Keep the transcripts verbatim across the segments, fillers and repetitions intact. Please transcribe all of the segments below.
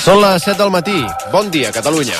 Són les set del matí. Bon dia, Catalunya.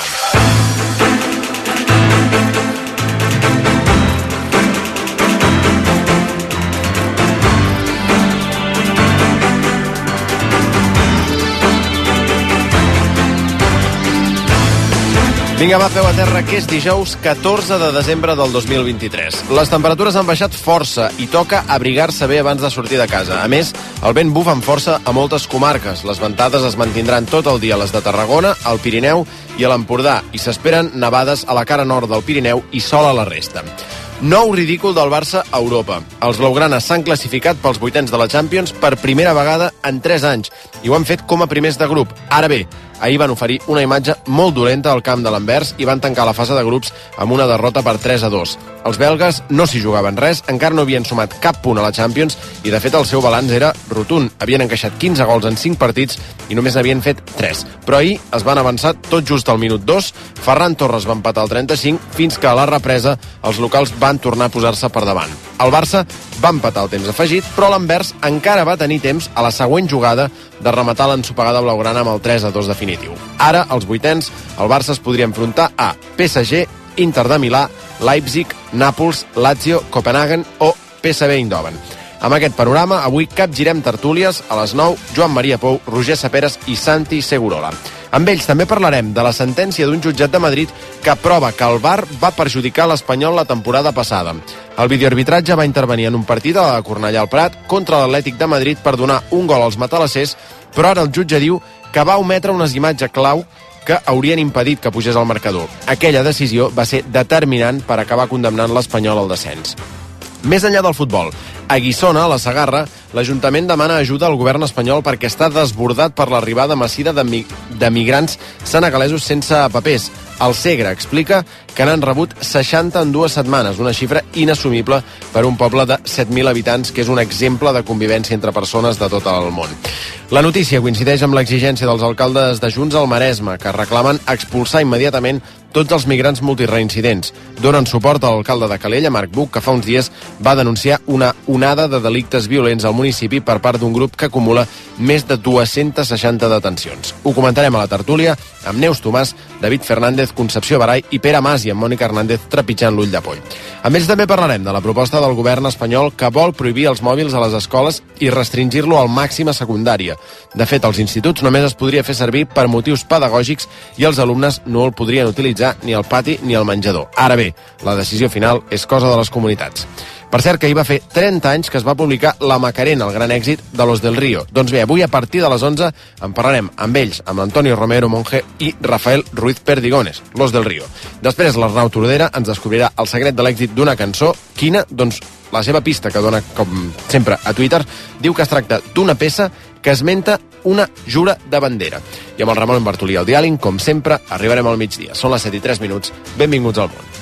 Vinga, va, peu a terra, que és dijous catorze de desembre del dos mil vint-i-tres. Les temperatures han baixat força i toca abrigar-se bé abans de sortir de casa. A més, el vent bufa amb força a moltes comarques. Les ventades es mantindran tot el dia a les de Tarragona, al Pirineu i a l'Empordà, i s'esperen nevades a la cara nord del Pirineu i sol a la resta. Nou ridícul del Barça a Europa. Els blaugranes s'han classificat pels vuitens de la Champions per primera vegada en tres anys i ho han fet com a primers de grup. Ara bé, ahir van oferir una imatge molt dolenta al camp de l'Anvers i van tancar la fase de grups amb una derrota per tres a dos. Els belgues no s'hi jugaven res, encara no havien sumat cap punt a la Champions i de fet el seu balanç era rotund. Havien encaixat quinze gols en cinc partits i només n'havien fet tres. Però ahir es van avançar tot just al minut dos, Ferran Torres va empatar al trenta-cinc fins que a la represa els locals van tornar a posar-se per davant. El Barça va empatar el temps afegit, però l'Anvers encara va tenir temps a la següent jugada de rematar l'ensopegada blaugrana amb el tres a dos definitiu. Ara, als vuitens, el Barça es podria enfrontar a P S G, Inter de Milà, Leipzig, Nàpols, Lazio, Copenhagen o P S V Eindhoven. Amb aquest panorama, avui capgirem tertúlies a les nou, Joan Maria Pou, Roger Saperes i Santi Segurola. Amb ells també parlarem de la sentència d'un jutjat de Madrid que prova que el V A R va perjudicar l'Espanyol la temporada passada. El videoarbitratge va intervenir en un partit a la Cornellà al Prat contra l'Atlètic de Madrid per donar un gol als matalassers, però ara el jutge diu que va ometre unes imatges clau que haurien impedit que pugés al marcador. Aquella decisió va ser determinant per acabar condemnant l'Espanyol al descens. Més enllà del futbol, a Guissona, a la Segarra, l'Ajuntament demana ajuda al govern espanyol perquè està desbordat per l'arribada massiva de, mi de migrants senegalesos sense papers. El Segre explica que n'han rebut seixanta en dues setmanes, una xifra inassumible per un poble de set mil habitants, que és un exemple de convivència entre persones de tot el món. La notícia coincideix amb l'exigència dels alcaldes de Junts al Maresme, que reclamen expulsar immediatament tots els migrants multireincidents. Donen suport a l'alcalde de Calella, Marc Buch, que fa uns dies va denunciar una onada de delictes violents al municipi per part d'un grup que acumula més de dues-centes seixanta detencions. Ho comentarem a la tertúlia amb Neus Tomàs, David Fernández, Concepció Barai i Pere Mas i amb Mònica Hernández trepitjant l'ull de poll. A més, també parlarem de la proposta del govern espanyol que vol prohibir els mòbils a les escoles i restringir-lo al màxim a secundària. De fet, als instituts només es podria fer servir per motius pedagògics i els alumnes no el podrien utilitzar ni al pati ni al menjador. Ara bé, la decisió final és cosa de les comunitats. Per cert, que ahir va fer trenta anys que es va publicar La Macarena, el gran èxit de Los del Río. Doncs bé, avui a partir de les onze en parlarem amb ells, amb Antonio Romero Monge i Rafael Ruiz Perdigones, Los del Río. Després l'Arnau Tordera ens descobrirà el secret de l'èxit d'una cançó. Quina? Doncs la seva pista, que dona, com sempre, a Twitter, diu que es tracta d'una peça que esmenta una jura de bandera. I amb el Ramon Bartolí al diàleg, com sempre, arribarem al migdia. Són les set i tres minuts. Benvinguts al món.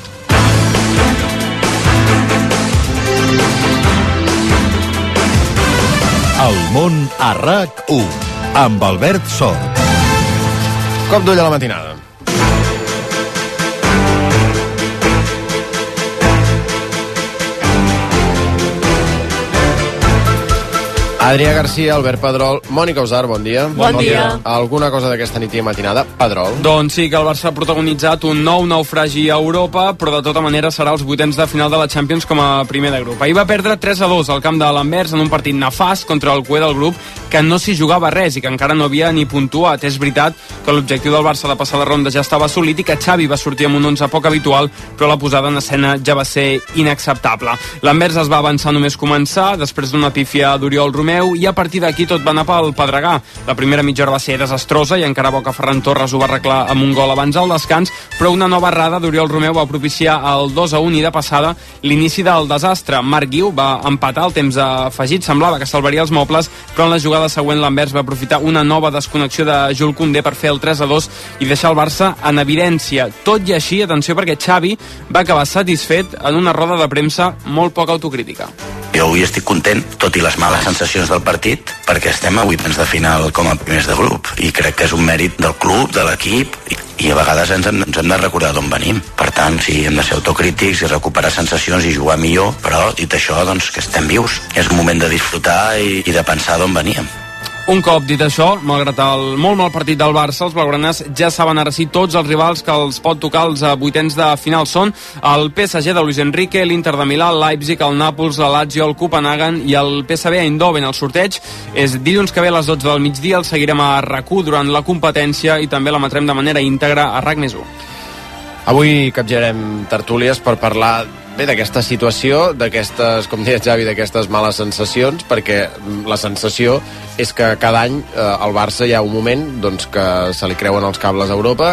El món a RAC u, amb Albert Sort. Cop d'ull a la matinada. Adrià Garcia, Albert Pedrol, Mònica Usar, bon dia. Bon, bon dia. dia. Alguna cosa d'aquesta nit i matinada? Pedrol? Doncs sí, que el Barça ha protagonitzat un nou naufragi a Europa, però de tota manera serà els vuitens de final de la Champions com a primer de grup. Ahir va perdre tres a dos al camp de l'Anvers en un partit nefast contra el cué del grup, que no s'hi jugava res i que encara no havia ni puntuat. És veritat que l'objectiu del Barça de passar la ronda ja estava assolit i que Xavi va sortir amb un onze poc habitual, però la posada en escena ja va ser inacceptable. L'Anvers es va avançar només començar, després d'una pífia d'Oriol Romeu, i a partir d'aquí tot va anar pel pedregar. La primera mitja hora va ser desastrosa i encara bo que Ferran Torres ho va arreglar amb un gol abans al descans, però una nova errada d'Oriol Romeu va propiciar el dos a un i de passada l'inici del desastre. Marc Guiu va empatar el temps afegit, semblava que salvaria els mobles, però en la jugada següent l'Anvers va aprofitar una nova desconnexió de Jules Koundé per fer el tres a dos i deixar el Barça en evidència. Tot i així, atenció, perquè Xavi va acabar satisfet en una roda de premsa molt poc autocrítica. Jo avui estic content, tot i les males sensacions del partit, perquè estem a vuitens de final com a primers de grup i crec que és un mèrit del club, de l'equip i, i a vegades ens hem, ens hem de recordar d'on venim. Per tant, sí, hem de ser autocrítics i recuperar sensacions i jugar millor, però dit això, doncs que estem vius. És un moment de disfrutar i, i de pensar d'on veníem. Un cop dit això, malgrat el molt mal partit del Barça, els blaugranes ja saben ara sí tots els rivals que els pot tocar els vuitens de final. Són el P S G de Luis Enrique, l'Inter de Milà, el Leipzig, el Nàpols, la Lazio, el Copenhagen i el P S V Eindhoven. El sorteig és dilluns que ve a les dotze del migdia, el seguirem a RAC u durant la competència i també l'emetrem de manera íntegra a RAC més u. Avui capgirem tertúlies per parlar bé d'aquesta situació, d'aquestes, com deia Xavi, d'aquestes males sensacions, perquè la sensació és que cada any eh, al Barça hi ha un moment doncs, que se li creuen els cables a Europa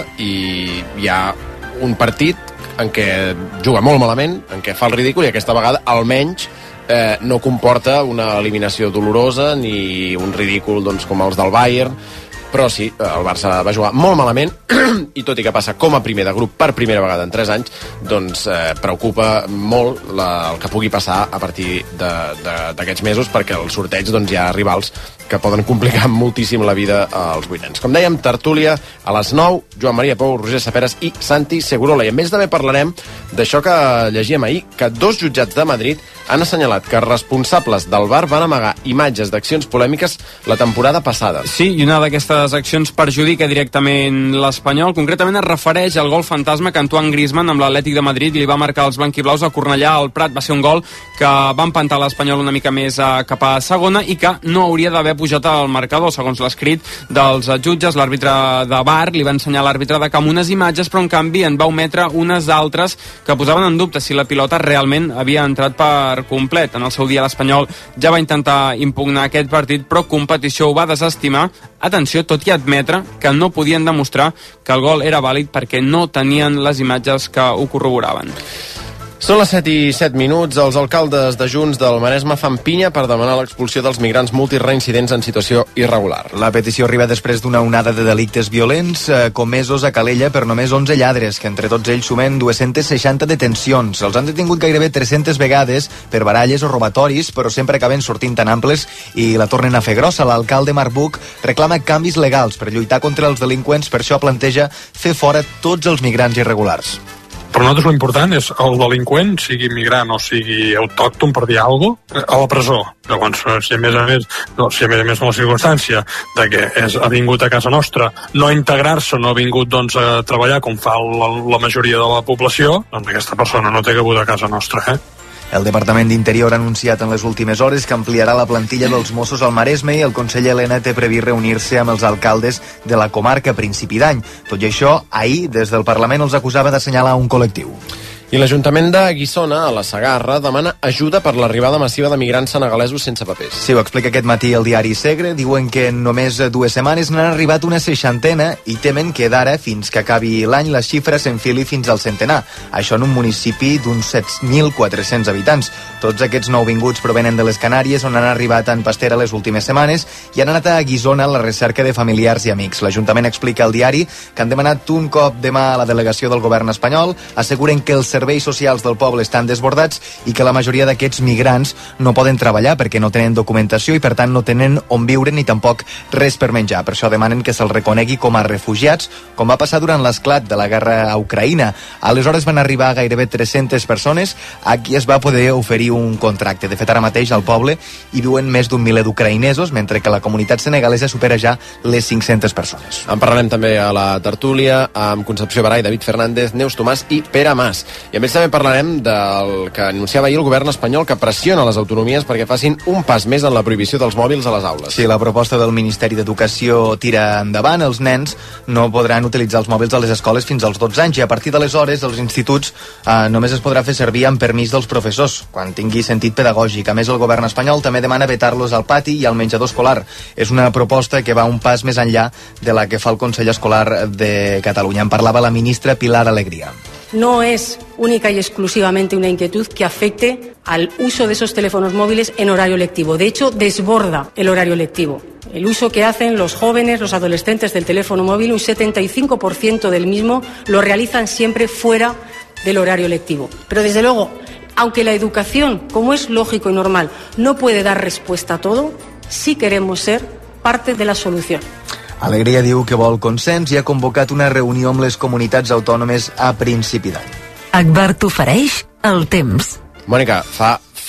i hi ha un partit en què juga molt malament, en què fa el ridícul, i aquesta vegada almenys eh, no comporta una eliminació dolorosa ni un ridícul doncs, com els del Bayern. Però sí, el Barça va jugar molt malament i tot i que passa com a primer de grup per primera vegada en tres anys, doncs eh, preocupa molt la, el que pugui passar a partir d'aquests mesos, perquè al sorteig doncs, hi ha rivals que poden complicar moltíssim la vida als vuitens. Com dèiem, tertúlia a les nou, Joan Maria Pou, Roger Saperas i Santi Segurola. I a més també parlarem d'això que llegíem ahir, que dos jutjats de Madrid han assenyalat que responsables del bar van amagar imatges d'accions polèmiques la temporada passada. Sí, i una d'aquestes accions perjudica directament l'Espanyol. Concretament es refereix al gol fantasma que Antoine Griezmann amb l'Atlètic de Madrid li va marcar els blanquiblaus a Cornellà al Prat. Va ser un gol que va empantar l'Espanyol una mica més a, cap a segona i que no hauria d'haver pujat al marcador, segons l'escrit dels jutges. L'àrbitre de V A R li va ensenyar a l'àrbitre de camp unes imatges, però en canvi en va ometre unes altres que posaven en dubte si la pilota realment havia entrat per complet. En el seu dia l'Espanyol ja va intentar impugnar aquest partit, però competició ho va desestimar. Atenció, tot i admetre que no podien demostrar que el gol era vàlid perquè no tenien les imatges que ho corroboraven. Són les set i set minuts. Els alcaldes de Junts del Maresme fan pinya per demanar l'expulsió dels migrants multireincidents en situació irregular. La petició arriba després d'una onada de delictes violents eh, comesos a Calella per només onze lladres, que entre tots ells sumen dues-centes seixanta detencions. Els han detingut gairebé tres-centes vegades per baralles o robatoris, però sempre acaben sortint tan amples i la tornen a fer grossa. L'alcalde Marc Buch reclama canvis legals per lluitar contra els delinqüents, per això planteja fer fora tots els migrants irregulars. Per nosaltres l'important és el delinqüent, sigui migrant o sigui autòcton, per dir alguna cosa, a la presó. Llavors, si a més a més, no, si a més a més la circumstància de que és, ha vingut a casa nostra, no a integrar-se, no ha vingut doncs, a treballar com fa la, la majoria de la població, doncs aquesta persona no té cabut a casa nostra, eh? El Departament d'Interior ha anunciat en les últimes hores que ampliarà la plantilla dels Mossos al Maresme i el conseller Elena té previst reunir-se amb els alcaldes de la comarca a principi d'any. Tot i això, ahir, des del Parlament els acusava d'assenyalar un col·lectiu. I l'Ajuntament de Guissona, a la Segarra, demana ajuda per l'arribada massiva de migrants senegalesos sense papers. Sí, ho explica aquest matí el diari Segre. Diuen que en només dues setmanes n'han arribat una seixantena i temen que d'ara, fins que acabi l'any, la xifra s'enfili fins al centenar. Això en un municipi d'uns set mil quatre-cents habitants. Tots aquests nouvinguts provenen de les Canàries, on han arribat en pastera les últimes setmanes i han anat a Guissona a la recerca de familiars i amics. L'Ajuntament explica al diari que han demanat un cop de mà a la delegació del govern espanyol, asseguren que els serveis socials del poble estan desbordats i que la majoria d'aquests migrants no poden treballar perquè no tenen documentació i per tant no tenen on viure ni tampoc res per menjar. Per això demanen que se'ls reconegui com a refugiats, com va passar durant l'esclat de la guerra a Ucraïna. Aleshores van arribar gairebé tres-centes persones a qui es va poder oferir un contracte. De fet, ara mateix al poble hi viuen més d'un miler d'ucraïnesos, mentre que la comunitat senegalesa supera ja les cinc-centes persones. En parlarem també a la tertúlia amb Concepció Barai, David Fernández, Neus Tomàs i Pere Mas. I a més també parlarem del que anunciava ahir el govern espanyol, que pressiona les autonomies perquè facin un pas més en la prohibició dels mòbils a les aules. Sí, la proposta del Ministeri d'Educació tira endavant. Els nens no podran utilitzar els mòbils a les escoles fins als dotze anys i a partir d'aleshores els instituts eh, només es podrà fer servir amb permís dels professors, quan tingui sentit pedagògic. A més, el govern espanyol també demana vetar-los al pati i al menjador escolar. És una proposta que va un pas més enllà de la que fa el Consell Escolar de Catalunya. En parlava la ministra Pilar Alegría. No es única y exclusivamente una inquietud que afecte al uso de esos teléfonos móviles en horario lectivo. De hecho, desborda el horario lectivo. El uso que hacen los jóvenes, los adolescentes del teléfono móvil, un setenta y cinco por ciento del mismo lo realizan siempre fuera del horario lectivo. Pero desde luego, aunque la educación, como es lógico y normal, no puede dar respuesta a todo, sí queremos ser parte de la solución. Alegria diu que vol consens i ha convocat una reunió amb les comunitats autònomes a principi d'any. Agbar t'ofereix el temps. Mònica, fa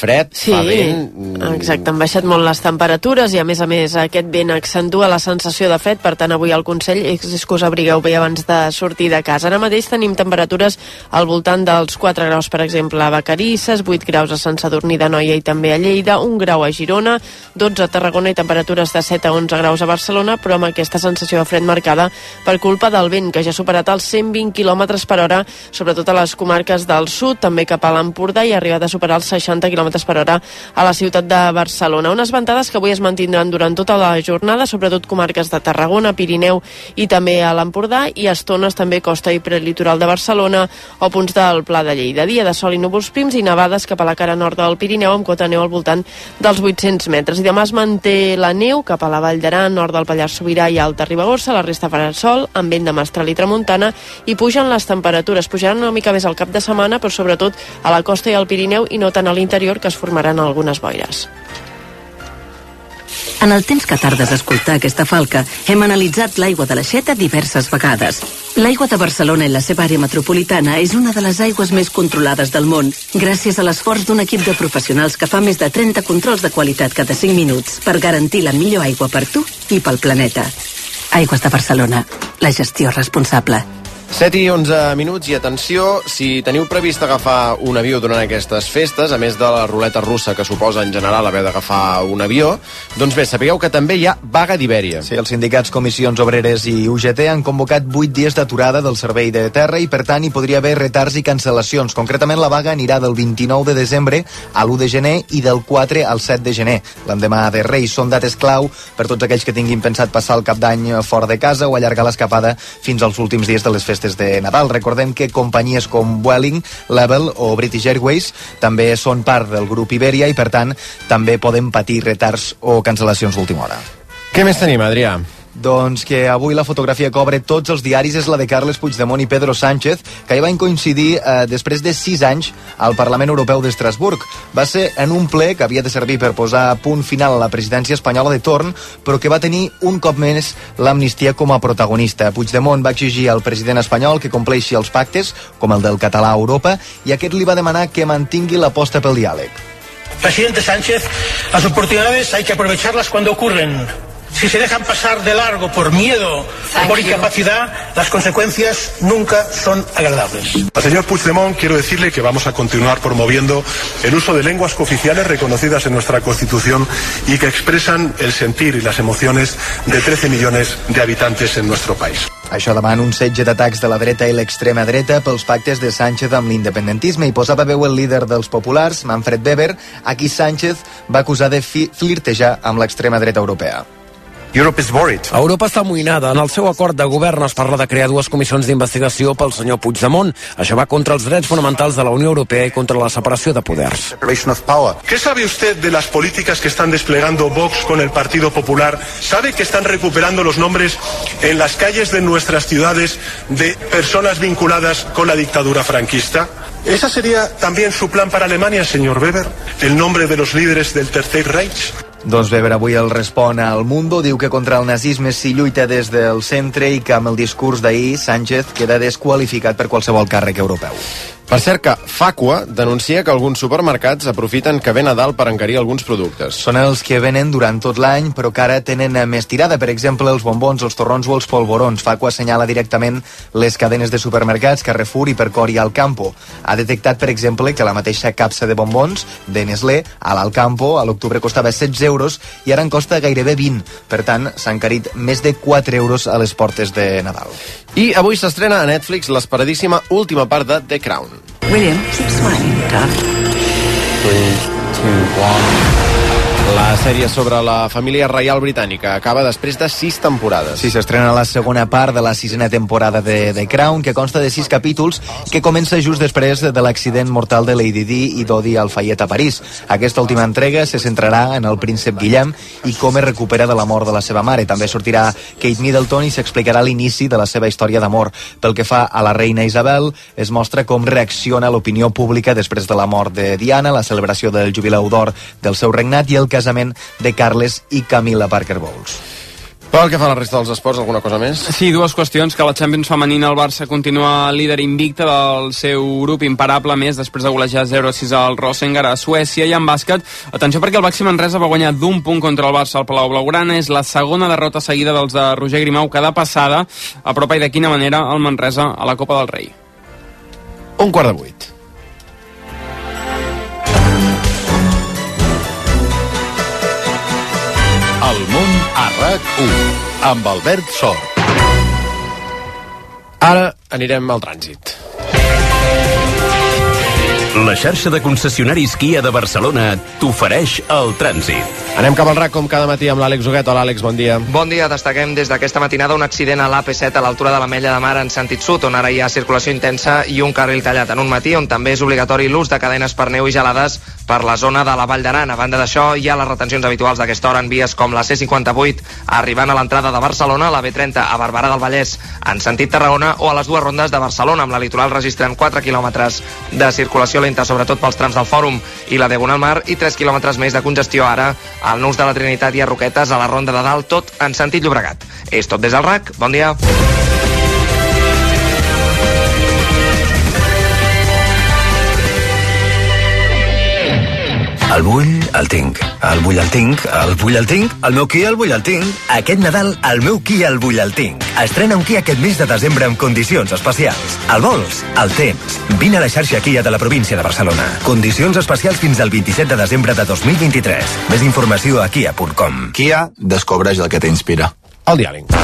fred, sí, fa vent... Exacte, han baixat molt les temperatures i a més a més aquest vent accentua la sensació de fred, per tant avui el consell és que us abrigueu bé abans de sortir de casa. Ara mateix tenim temperatures al voltant dels quatre graus, per exemple, a Vacarisses, vuit graus a Sant Sadurní d'Anoia i també a Lleida, un grau a Girona, dotze a Tarragona i temperatures de set a onze graus a Barcelona, però amb aquesta sensació de fred marcada per culpa del vent, que ja ha superat els cent vint quilòmetres per hora, sobretot a les comarques del sud, també cap a l'Empordà, i ha arribat a superar els seixanta quilòmetres per hora a la ciutat de Barcelona. Unes ventades que avui es mantindran durant tota la jornada, sobretot comarques de Tarragona, Pirineu i també a l'Empordà, i a estones també costa i prelitoral de Barcelona o punts del Pla de Lleida. Dia de sol i núvols prims i nevades cap a la cara nord del Pirineu amb cota de neu al voltant dels vuit-cents metres. I demà es manté la neu cap a la Vall d'Aran, nord del Pallars Sobirà i Alta Ribagorça, la resta farà sol, amb vent de mestral i tramuntana, i pugen les temperatures. Pujaran una mica més al cap de setmana, però sobretot a la costa i al Pirineu i no tant a l'interior, que es formaran algunes boires. En el temps que tardes a escoltar aquesta falca, hem analitzat l'aigua de l'Aixeta diverses vegades. L'aigua de Barcelona i la seva àrea metropolitana és una de les aigües més controlades del món, gràcies a l'esforç d'un equip de professionals que fa més de trenta controls de qualitat cada cinc minuts per garantir la millor aigua per tu i pel planeta. Aigües de Barcelona, la gestió responsable. set i onze minuts, i atenció, si teniu previst agafar un avió durant aquestes festes, a més de la ruleta russa que suposa en general haver d'agafar un avió, doncs bé, sapigueu que també hi ha vaga d'Ibèria. Sí, els sindicats Comissions Obreres i U G T han convocat vuit dies d'aturada del servei de terra i, per tant, hi podria haver retards i cancel·lacions. Concretament, la vaga anirà del vint-i-nou de desembre a l'u de gener i del quatre al set de gener, l'endemà de Reis. Són dates clau per tots aquells que tinguin pensat passar el cap d'any fora de casa o allargar l'escapada fins als últims dies de les festes de Nadal. Recordem que companyies com Vueling, Level o British Airways també són part del grup Iberia i, per tant, també poden patir retards o cancel·lacions d'última hora. Què més tenim, Adrià? Doncs que avui la fotografia que obre tots els diaris és la de Carles Puigdemont i Pedro Sánchez, que hi van coincidir eh, després de sis anys al Parlament Europeu d'Estrasburg. Va ser en un ple que havia de servir per posar punt final a la presidència espanyola de torn, però que va tenir un cop més l'amnistia com a protagonista. Puigdemont va exigir al president espanyol que compleixi els pactes, com el del català a Europa, i aquest li va demanar que mantingui l'aposta pel diàleg. Presidente Sánchez, las oportunidades hay que aprovecharlas cuando ocurren. Si se dejan pasar de largo por miedo o por incapacidad, las consecuencias nunca son agradables. Al señor Puigdemont quiero decirle que vamos a continuar promoviendo el uso de lenguas cooficiales reconocidas en nuestra Constitución y que expresan el sentir y las emociones de trece millones de habitantes en nuestro país. Això davant un setge d'atacs de la dreta i l'extrema dreta pels pactes de Sánchez amb l'independentisme, i posava veu el líder dels populars, Manfred Weber, a qui Sánchez va acusar de fi- flirtejar amb l'extrema dreta europea. Europa està amoïnada. En el seu acord de govern es parla de crear dues comissions d'investigació pel senyor Puigdemont. Això va contra els drets fonamentals de la Unió Europea i contra la separació de poders. ¿Qué sabe usted de las políticas que están desplegando Vox con el Partido Popular? ¿Sabe que están recuperando los nombres en las calles de nuestras ciudades de personas vinculadas con la dictadura franquista? ¿Esa sería también su plan para Alemania, señor Weber? ¿El nombre de los líderes del Tercer Reich? Doncs Weber avui el respon al Mundo, diu que contra el nazisme s'hi lluita des del centre i que amb el discurs d'ahir Sánchez queda desqualificat per qualsevol càrrec europeu. Per cert que Facua denuncia que alguns supermercats aprofiten que ve Nadal per encarir alguns productes. Són els que venen durant tot l'any, però que ara tenen més tirada. Per exemple, els bombons, els torrons o els polvorons. Facua assenyala directament les cadenes de supermercats Carrefour, Hipercor i Alcampo. Ha detectat, per exemple, que la mateixa capsa de bombons de Nestlé a l'Alcampo a l'octubre costava setze euros i ara en costa gairebé vint. Per tant, s'ha encarit més de quatre euros a les portes de Nadal. I avui s'estrena a Netflix l'esperadíssima última part de The Crown. William, keep smiling, darling. three, two, one... La sèrie sobre la família reial britànica acaba després de sis temporades. Sí, s'estrena la segona part de la sisena temporada de The Crown, que consta de sis capítols, que comença just després de l'accident mortal de Lady Di i Dodi Al-Fayed a París. Aquesta última entrega se centrarà en el príncep Guillem i com es recupera de la mort de la seva mare. També sortirà Kate Middleton i s'explicarà l'inici de la seva història d'amor. Pel que fa a la reina Isabel, es mostra com reacciona l'opinió pública després de la mort de Diana, la celebració del jubileu d'or del seu regnat i el casament de Carles i Camilla Parker Bowles. Pel que fa a la resta dels esports, alguna cosa més? Sí, dues qüestions, que la Champions femenina el Barça continua líder invicte del seu grup, imparable més, després de golejar zero a sis al Rosengar a Suècia. I en bàsquet, atenció perquè el Baxi Manresa va guanyar d'un punt contra el Barça al Palau Blaugrana, és la segona derrota seguida dels de Roger Grimau, que de passada apropa i de quina manera el Manresa a la Copa del Rei. Un quart de vuit. El món a RAC u, amb Albert Sort. Ara anirem al trànsit. La xarxa de concessionaris Kia de Barcelona t'ofereix el trànsit. Anem cap al RAC com cada matí amb l'Àlex Huguet. Hola, Àlex, bon dia. Bon dia, destaquem des d'aquesta matinada un accident a l'A P set a l'altura de l'Ametlla de Mar en sentit sud, on ara hi ha circulació intensa i un carril tallat en un matí, on també és obligatori l'ús de cadenes per neu i gelades per la zona de la Vall d'Aran. A banda d'això, hi ha les retencions habituals d'aquesta hora en vies com la C cinquanta-vuit, arribant a l'entrada de Barcelona, la B trenta a Barberà del Vallès en sentit Tarragona, o a les dues rondes de Barcelona, amb la litoral registrant quatre quilòmetres de circulació lenta, sobretot pels trams del Fòrum i la Diagonal Mar, i tres quilòmetres més de congestió ara al Nus de la Trinitat i a Roquetes, a la Ronda de Dalt, tot en sentit Llobregat. És tot des del RAC, bon dia. El vull, el tinc. El vull, el tinc. El vull, el tinc. El meu Kia el vull, el tinc. Aquest Nadal, el meu Kia el vull, el tinc. Estrena un Kia aquest mes de desembre amb condicions especials. El vols? El tens. Vine a la xarxa Kia de la província de Barcelona. Condicions especials fins al vint-i-set de desembre de dos mil vint-i-tres. Més informació a kia punt com. Kia, descobreix el que t'inspira. El diàleg.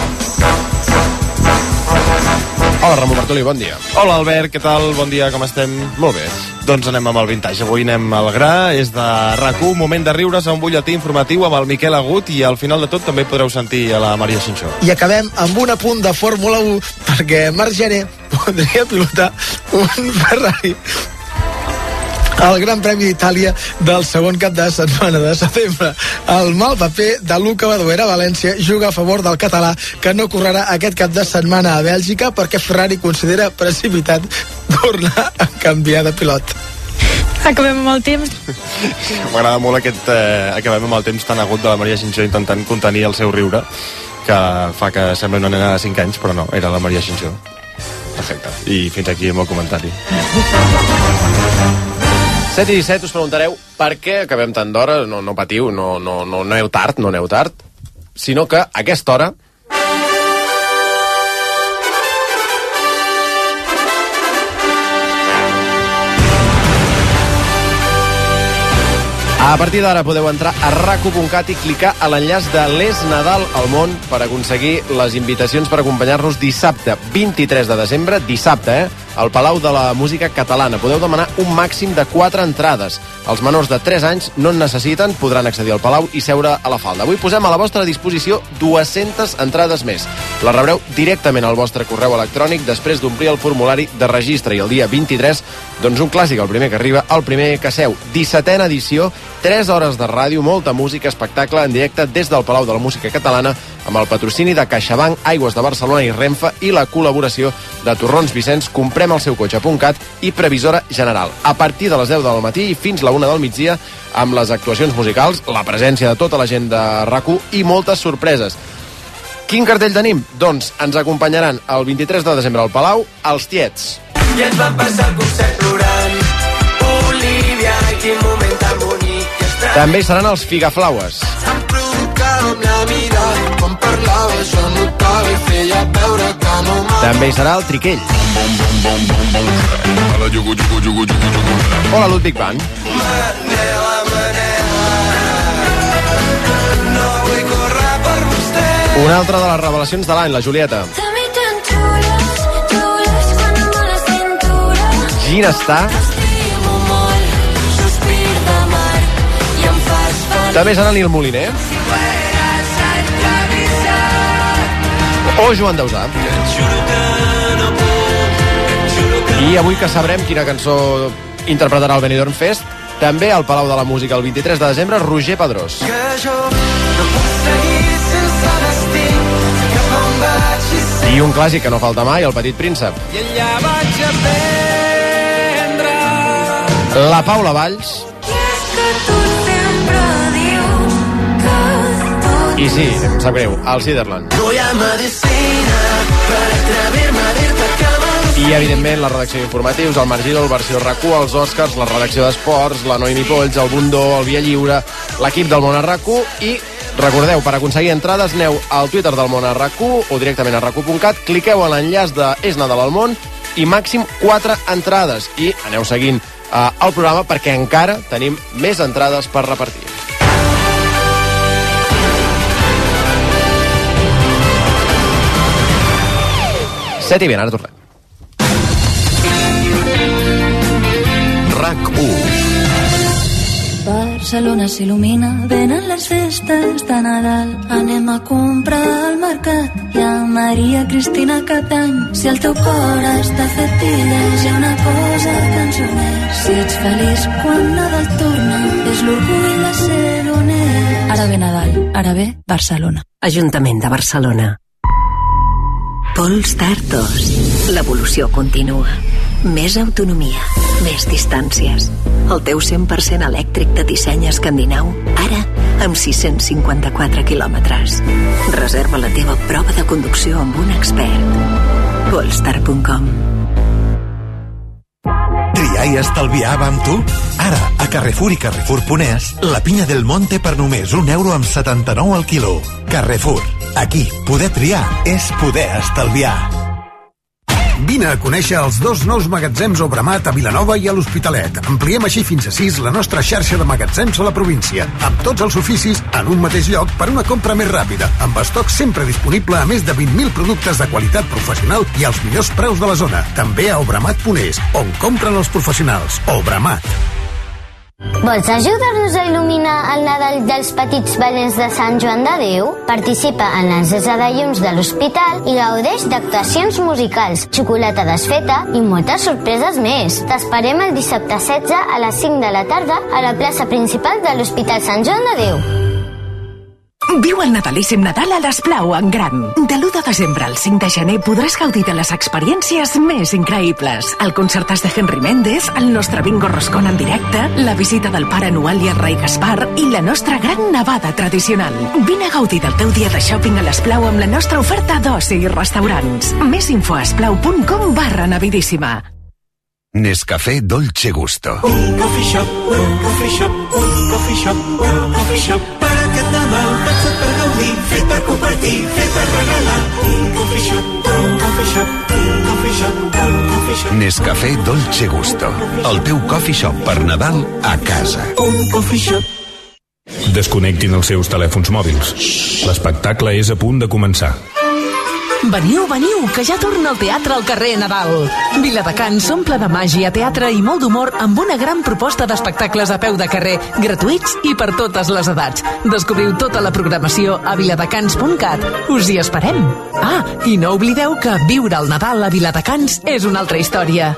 Hola, Ramon Bartoli, bon dia. Hola, Albert, què tal? Bon dia, com estem? Molt bé. Doncs anem amb el vintage. Avui anem al gra, és de RAC u, moment de riures a un butlletí informatiu amb el Miquel Agut, i al final de tot també podreu sentir a la Maria Xinxó. I acabem amb un apunt de Fórmula u, perquè Marc Gené podria pilotar un Ferrari al Gran Premi d'Itàlia del segon cap de setmana de setembre. El mal paper de Luca Badoera a València juga a favor del català, que no correrà aquest cap de setmana a Bèlgica perquè Ferrari considera precipitat tornar a canviar de pilot. Acabem amb el temps. M'agrada molt aquest eh, acabem amb el temps tan agut de la Maria Xinxó intentant contenir el seu riure, que fa que sembla una nena de cinc anys, però no, era la Maria Xinxó. Perfecte. I fins aquí amb el comentari. set i disset, us preguntareu per què acabem tant d'hora. No, no patiu, no, no, no aneu tard, no aneu tard, sinó que a aquesta hora a partir d'ara podeu entrar a rac u punt cat i clicar a l'enllaç de l'Es Nadal al món per aconseguir les invitacions per acompanyar-nos dissabte vint-i-tres de desembre, dissabte, eh? Al Palau de la Música Catalana. Podeu demanar un màxim de quatre entrades. Els menors de tres anys no en necessiten, podran accedir al Palau i seure a la falda. Avui posem a la vostra disposició dues-centes entrades més. Les rebreu directament al vostre correu electrònic després d'omplir el formulari de registre, i el dia vint-i-tres, doncs un clàssic, el primer que arriba, el primer que seu. dissetena edició, tres hores de ràdio, molta música, espectacle en directe des del Palau de la Música Catalana, amb el patrocini de CaixaBank, Aigües de Barcelona i Renfe, i la col·laboració de Torrons Vicenç, Comprem el seu cotxe punt cat i Previsora General. A partir de les deu del matí i fins la una del migdia, amb les actuacions musicals, la presència de tota la gent de RAC u i moltes sorpreses. Quin cartell tenim? Doncs ens acompanyaran el vint-i-tres de desembre al Palau els Tiets. I ens van passar el concert plorant. Olivia, quin moment tan bonic i estrany. També hi seran els Figaflaues. Em provocava amb la mirada, quan parlava jo notava i feia veure que no m'ha... També hi serà el Triquell. Hola, Ludwig Band. Manela, Manela, no vull córrer per vostè. Una altra de les revelacions de l'any, la Julieta. Gina està. També serà Nil Moliner. O Joan Dausà. I avui que sabrem quina cançó interpretarà el Benidorm Fest, també al Palau de la Música el vint-i-tres de desembre, Roger Pedrós. Que jo no puc seguir sense destí, cap on vaig i sé. I un clàssic que no falta mai, El Petit Príncep. I allà vaig aprendre. La Paula Valls. I és que tu sempre dius que tot I sí, em sap greu, al Ciderland. Voy a medicina para atreverme a dir-te que I, evidentment, la redacció d'informatius, el Marc Giró, el versió R Q, els Oscars, la redacció d'esports, la Noemi Polls, el Bundó, el Via Lliure, l'equip del Món a R Q i, recordeu, per aconseguir entrades aneu al Twitter del Món a R Q o directament a R Q punt cat, cliqueu a l'enllaç de És Nadal al Món i màxim quatre entrades i aneu seguint eh, el programa perquè encara tenim més entrades per repartir. set i vint, ara tornem. RAC u. Barcelona s'il·lumina, venen les festes de Nadal. Anem a comprar al mercat. Hi ha Maria Cristina cap d'any. Si el teu cor està fet pilles, hi ha una cosa que ens uneix. Si ets feliç quan Nadal torna, és l'orgull de ser honest. Ara ve Nadal, ara ve Barcelona. Ajuntament de Barcelona. Polestar dos. L'evolució continua. Més autonomia, més distàncies. El teu cent per cent elèctric de disseny escandinau, ara amb sis-cents cinquanta-quatre quilòmetres. Reserva la teva prova de conducció amb un expert. Polestar punt com. Triar i estalviar va amb tu? Ara, a Carrefour i Carrefour punt es, la pinya del Monte per només un euro amb setanta-nou al quilo. Carrefour. Aquí, poder triar és poder estalviar. Vine a conèixer els dos nous magatzems Obramat a Vilanova i a l'Hospitalet. Ampliem així fins a sis la nostra xarxa de magatzems a la província, amb tots els oficis en un mateix lloc per una compra més ràpida, amb estoc sempre disponible a més de vint mil productes de qualitat professional i als millors preus de la zona. També a obramat punt es, on compren els professionals. Obramat. Vols ajudar-nos a il·luminar el Nadal dels petits valents de Sant Joan de Déu? Participa en l'encesa de llums de l'hospital i gaudeix d'actuacions musicals, xocolata desfeta i moltes sorpreses més. T'esperem el dissabte setze a les cinc de la tarda a la plaça principal de l'Hospital Sant Joan de Déu. Viu el Natalíssim Nadal a l'Esplau en gran. De l'u de desembre al cinc de gener podràs gaudir de les experiències més increïbles. El concertàs de Henry Méndez, el nostre bingo roscón en directe, la visita del Pare Noel i el Rei Gaspar i la nostra gran nevada tradicional. Vine a gaudir del teu dia de shopping a l'Esplau amb la nostra oferta d'oci i restaurants. Més info a esplau punt com barra navidíssima. Nescafé Dolce Gusto. Un coffee shop, un coffee shop, un coffee shop, un coffee shop. Per aquest Nadal, pensat per gaudir, fet per compartir, fet per regalar. Un coffee shop, un coffee shop, un coffee shop, un coffee shop. Nescafé Dolce Gusto. El teu coffee shop per Nadal a casa. Un coffee shop. Desconnectin els seus telèfons mòbils. L'espectacle és a punt de començar. Veniu, veniu, que ja torna el teatre al carrer Nadal. Viladecans s'omple de màgia, teatre i molt d'humor amb una gran proposta d'espectacles a peu de carrer, gratuïts i per totes les edats. Descobriu tota la programació a viladecans punt cat. Us hi esperem. Ah, i no oblideu que viure el Nadal a Viladecans és una altra història.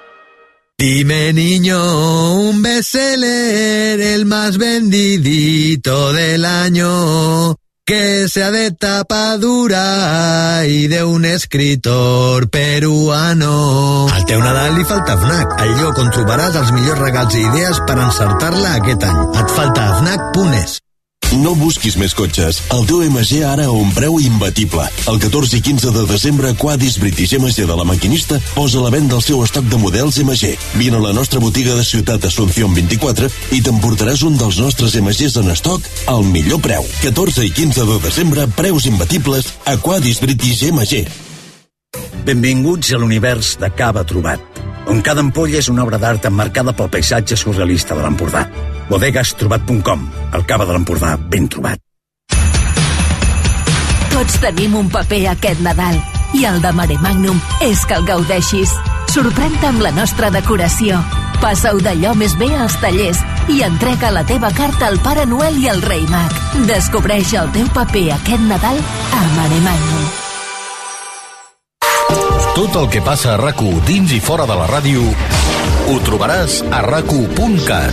Dime niño, un bestseller, el más vendidito del año, que sea de tapa dura y de un escritor peruano. Al teu Nadal li falta FNAC, el lloc on trobaràs els millors regals i idees per encertar-la aquest any. Et falta fnac punt es. No busquis més cotxes. El teu M G ara a un preu imbatible. El catorze i quinze de desembre, Quadis British M G de la Maquinista posa a la venda el seu estoc de models M G. Vine a la nostra botiga de Ciutat Asunción vint-i-quatre i t'emportaràs un dels nostres M Gs en estoc al millor preu. catorze i quinze de desembre, preus imbatibles a Quadis British M G. Benvinguts a l'univers de Cava Trobat, on cada ampolla és una obra d'art emmarcada pel paisatge surrealista de l'Empordà. bodegas trobat punt com, el cava de l'Empordà ben trobat. Tots tenim un paper aquest Nadal i el de Mare Magnum és que el gaudeixis. Sorprèn-te amb la nostra decoració. Passa-ho d'allò més bé als tallers i entrega la teva carta al Pare Noel i al Rei Mag. Descobreix el teu paper aquest Nadal a Mare Magnum. Tot el que passa a RAC u dins i fora de la ràdio ho trobaràs a rac u punt cat.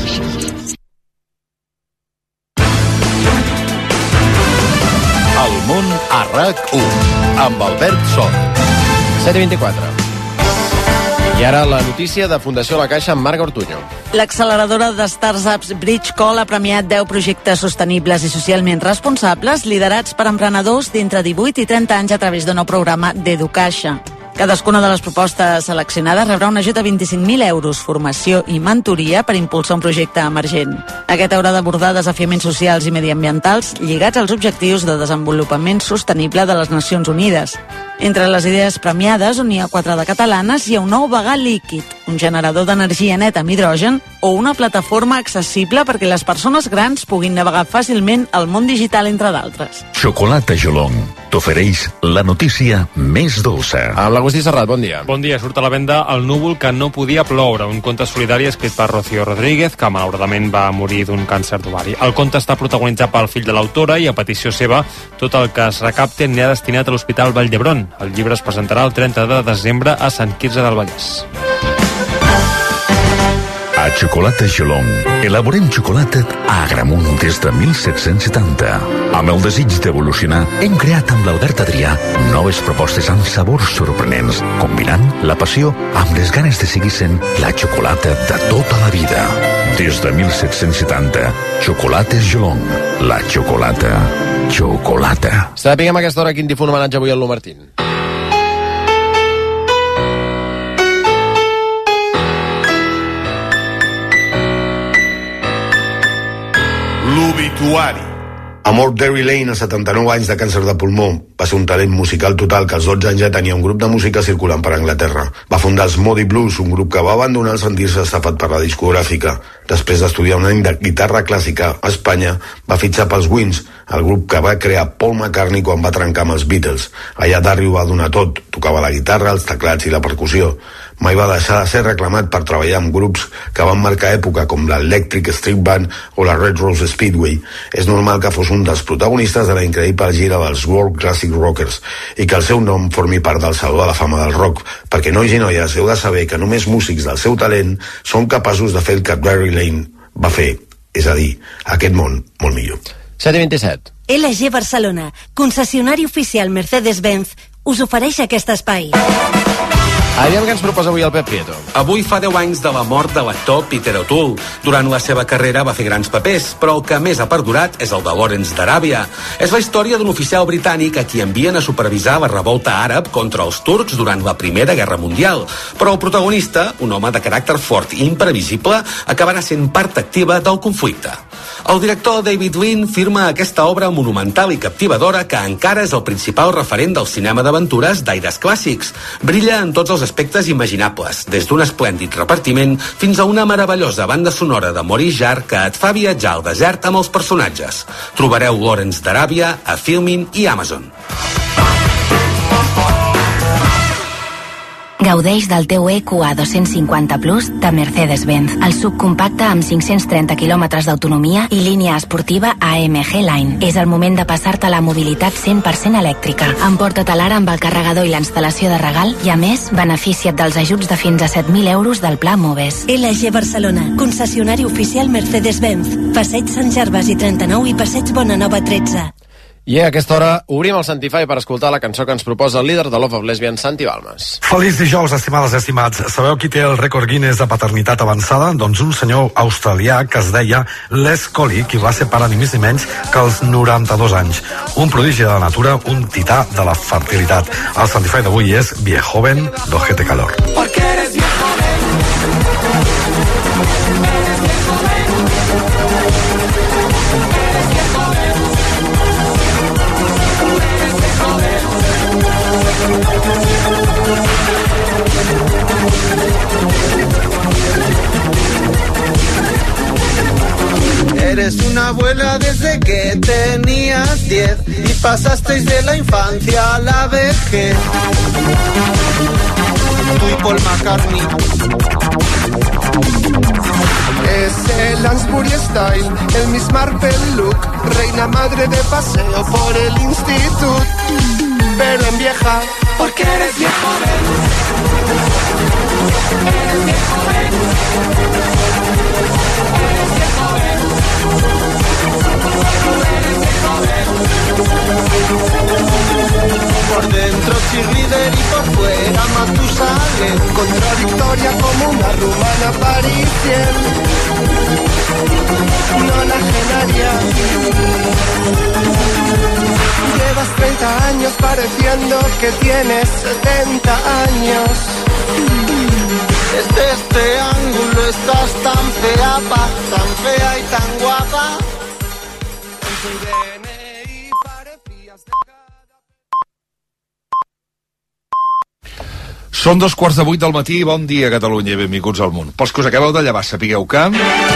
El món a RAC u amb Albert Sort. set i vint-i-quatre. I ara la notícia de Fundació La Caixa amb Marc Ortuño. L'acceleradora de startups Bridgecall ha premiat deu projectes sostenibles i socialment responsables liderats per emprenedors d'entre divuit i trenta anys a través d'un nou programa d'Educaixa. Cadascuna de les propostes seleccionades rebrà un ajut de vint-i-cinc mil euros, formació i mentoria per impulsar un projecte emergent. Aquest haurà d'abordar desafiaments socials i mediambientals lligats als objectius de desenvolupament sostenible de les Nacions Unides. Entre les idees premiades, on hi ha quatre de catalanes, hi ha un nou vegà líquid, un generador d'energia neta amb hidrogen o una plataforma accessible perquè les persones grans puguin navegar fàcilment al món digital, entre d'altres. Xocolata Jolong t'ofereix la notícia més dolça. Amb l'Agustí Serrat, bon dia. Bon dia, surt a la venda El núvol que no podia ploure, un conte solidari escrit per Rocío Rodríguez, que malauradament va morir d'un càncer d'ovari. El conte està protagonitzat pel fill de l'autora i, a petició seva, tot el que es recapte n'hi ha destinat a l'Hospital Vall d'Hebron. El llibre es presentarà el trenta de desembre a Sant Quirze del Vallès. A Xocolata Jolong elaborem xocolata a Agramunt des de mil set-cents setanta. Amb el desig d'evolucionar, hem creat amb l'Albert Adrià noves propostes amb sabors sorprenents, combinant la passió amb les ganes de seguir sent la xocolata de tota la vida. Des de mil set-cents setanta, Xocolates Jolong, la xocolata, xocolata. Sapiguem a aquesta hora quin difunt homenatge avui al Lu Martín. L'obituari. Amor Derry Lane, a setanta-nou anys de càncer de pulmó, va ser un talent musical total que als dotze anys ja tenia un grup de música circulant per Anglaterra. Va fundar els Moody Blues, un grup que va abandonar al sentir-se estafat per la discogràfica. Després d'estudiar un any de guitarra clàssica a Espanya, va fitxar pels Wings, el grup que va crear Paul McCartney quan va trencar amb els Beatles. Allà Derry ho va donar tot, tocava la guitarra, els teclats i la percussió. Mai va deixar de ser reclamat per treballar amb grups que van marcar època com l'Electric Street Band o la Red Rose Speedway. És normal que fos un dels protagonistes de la increïble gira dels World Classic Rockers i que el seu nom formi part del Saló de la Fama del Rock, perquè nois i noies heu de saber que només músics del seu talent són capaços de fer el que Derry Lane va fer, és a dir, aquest món molt millor. set i vint-i-set. L G Barcelona, concessionari oficial Mercedes-Benz, us ofereix aquest espai. Aviam què ens proposa avui el Pep Prieto. Avui fa deu anys de la mort de l'actor Peter O'Toole. Durant la seva carrera va fer grans papers, però el que més ha perdurat és el de Lawrence d'Aràbia. És la història d'un oficial britànic a qui envien a supervisar la revolta àrab contra els turcs durant la Primera Guerra Mundial. Però el protagonista, un home de caràcter fort i imprevisible, acabarà sent part activa del conflicte. El director David Lean firma aquesta obra monumental i captivadora que encara és el principal referent del cinema d'aventures d'aires clàssics. Brilla en tots els aspectes imaginables, des d'un esplèndid repartiment fins a una meravellosa banda sonora de Maurice Jarre que et fa viatjar al desert amb els personatges. Trobareu Lawrence d'Aràbia a Filmin i Amazon. Gaudeix del teu E Q A dos-cents cinquanta Plus de Mercedes-Benz, el subcompacte amb cinc-cents trenta quilòmetres d'autonomia i línia esportiva A M G Line. És el moment de passar-te a la mobilitat cent per cent elèctrica. Emporta-te l'ara amb el carregador i la instal·lació de regal i, a més, beneficia't dels ajuts de fins a set mil euros del Pla Moves. L G Barcelona, concessionari oficial Mercedes-Benz. Passeig Sant Gervasi trenta-nou i Passeig Bonanova tretze. I a aquesta hora obrim el Santify per escoltar la cançó que ens proposa el líder de Love of Lesbian, Santi Balmes. Feliç dijous, estimades i estimats. Sabeu qui té el rècord Guinness de paternitat avançada? Doncs un senyor australià que es deia Les Colley, qui va ser pare ni més ni menys que als noranta-dos anys. Un prodigi de la natura, un tità de la fertilitat. El Santify d'avui és Viejoven d'Ojete Calor. Porque eres viejoven. Eres una abuela desde que tenías diez y pasasteis de la infancia a la vejez. Tú y Paul McCartney. Es el Lansbury Style, el Miss Marple look, reina madre de paseo por el instituto, pero en vieja, porque eres viejo. Eres viejo. Por dentro cheerleader y por fuera Matusalén. lenguaje contradictoria como una rumana parisienne, nonagenaria. Llevas treinta años pareciendo que tienes setenta años. Desde este ángulo estás tan fea, pa, tan fea y tan guapa. En tu D N I parecías Són dos quarts de vuit del matí. Bon dia, Catalunya, i benvinguts al món. Pels que us acabeu de llevar, sapigueu que...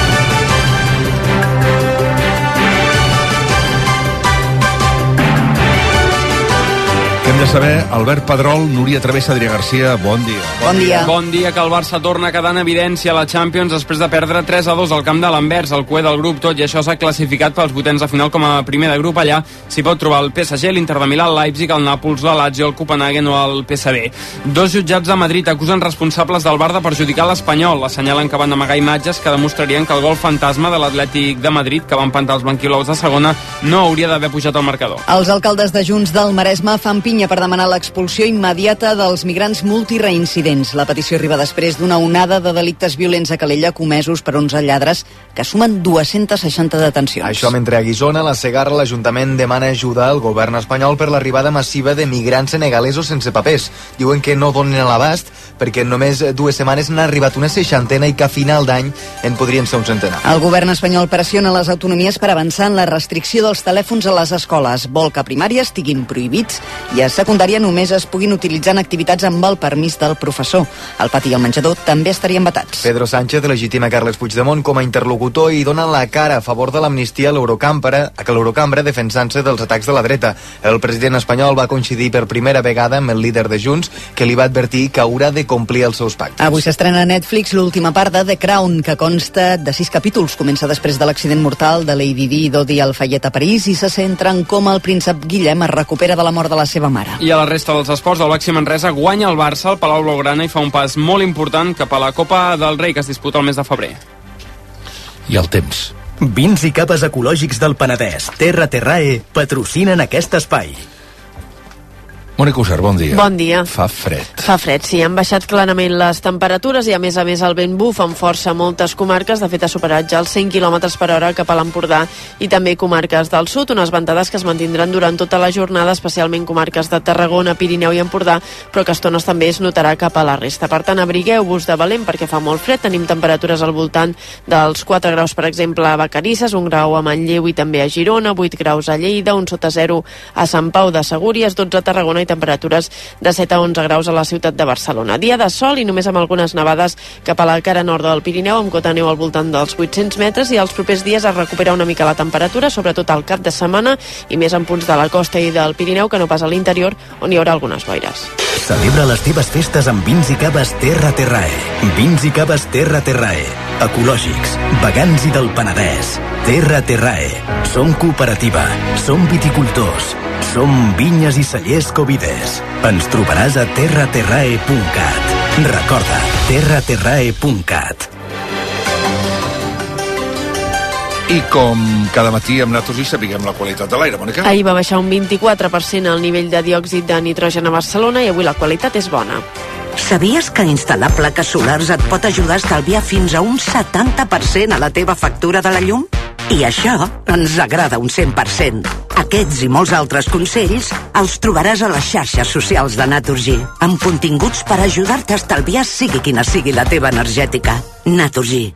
Hem de saber, Albert Pedrol, Núria Travessa, Adrià Garcia, bon dia. Bon dia. Bon dia, que el Barça torna a quedar en evidència a la Champions després de perdre tres a dos al camp de l'Anvers, el cué del grup. Tot i això s'ha classificat pels vuitens de final com a primer de grup. Allà s'hi pot trobar el P S G, l'Inter de Milà, el Leipzig, el Nàpols, la Lazio, el Copenhagen o el P S V. Dos jutjats de Madrid acusen responsables del Bar de perjudicar l'Espanyol. Assenyalen que van amagar imatges que demostrarien que el gol fantasma de l'Atlètic de Madrid, que va empantar els banquilous de segona, no hauria d'haver pujat al marcador. Els alcaldes de Junts del Maresme fan pinya per demanar l'expulsió immediata dels migrants multireincidents. La petició arriba després d'una onada de delictes violents a Calella comesos per onze lladres que sumen dues-centes seixanta detencions. Això mentre a Guissona, la Segarra, l'Ajuntament demana ajuda al govern espanyol per l'arribada massiva de migrants senegalesos sense papers. Diuen que no donen a l'abast perquè en només dues setmanes n'ha arribat una seixantena i que a final d'any en podrien ser un centenar. El govern espanyol pressiona les autonomies per avançar en la restricció dels telèfons a les escoles. Vol que a primària estiguin prohibits i a secundària només es puguin utilitzar en activitats amb el permís del professor. El pati i el menjador també estarien vetats. Pedro Sánchez legitima Carles Puigdemont com a interlocutor i dona la cara a favor de l'amnistia a l'Eurocambra, a l'Eurocambra defensant-se dels atacs de la dreta. El president espanyol va coincidir per primera vegada amb el líder de Junts, que li va advertir que haurà de complir els seus pactes. Avui s'estrena a Netflix l'última part de The Crown, que consta de sis capítols. Comença després de l'accident mortal de Lady Di i Dodi Al-Fayed a París i se centra en com el príncep Guillem es recupera de la mort de la seva mare. I a la resta dels esports, el Baxi Manresa guanya el Barça al Palau Blaugrana i fa un pas molt important cap a la Copa del Rei, que es disputa el mes de febrer. I el temps. Vins i capes ecològics del Penedès, Terra Terrae, patrocinen aquest espai. Mònica Usar, bon dia. Bon dia. Fa fred. Fa fred, sí. Han baixat clarament les temperatures i, a més a més, el vent bufa amb força a moltes comarques. De fet, ha superat ja els cent quilòmetres per hora cap a l'Empordà i també comarques del sud. Unes ventades que es mantindran durant tota la jornada, especialment comarques de Tarragona, Pirineu i Empordà, però que a estones també es notarà cap a la resta. Per tant, abrigueu-vos de valent perquè fa molt fred. Tenim temperatures al voltant dels quatre graus, per exemple, a Vacarisses, un grau a Manlleu i també a Girona, vuit graus a Lleida, un sota zero a Sant Pau de Segúries, dotze a Tarragona i temperatures de set a onze graus a la ciutat de Barcelona. Dia de sol i només amb algunes nevades cap a la cara nord del Pirineu, amb cota neu al voltant dels vuit-cents metres, i els propers dies es recupera una mica la temperatura, sobretot al cap de setmana i més en punts de la costa i del Pirineu, que no pas a l'interior, on hi haurà algunes boires. Celebra les teves festes amb vins i caves Terra Terrae. Vins i caves Terra Terrae. Ecològics, vegans i del Penedès. Terra Terrae. Som cooperativa. Som viticultors. Som vinyes i cellers Covides. Ens trobaràs a terra terrae punt cat. Recorda, terra terrae punt cat. I com cada matí amb nosaltres sapiguem la qualitat de l'aire, Mònica. Ahir va baixar un vint-i-quatre per cent el nivell de diòxid de nitrogen a Barcelona i avui la qualitat és bona. Sabies que instal·lar plaques solars et pot ajudar a estalviar fins a un setanta per cent a la teva factura de la llum? I això ens agrada un cent per cent. Aquests i molts altres consells els trobaràs a les xarxes socials de Naturgy, amb continguts per ajudar-te a estalviar sigui quina sigui la teva energètica. Naturgy.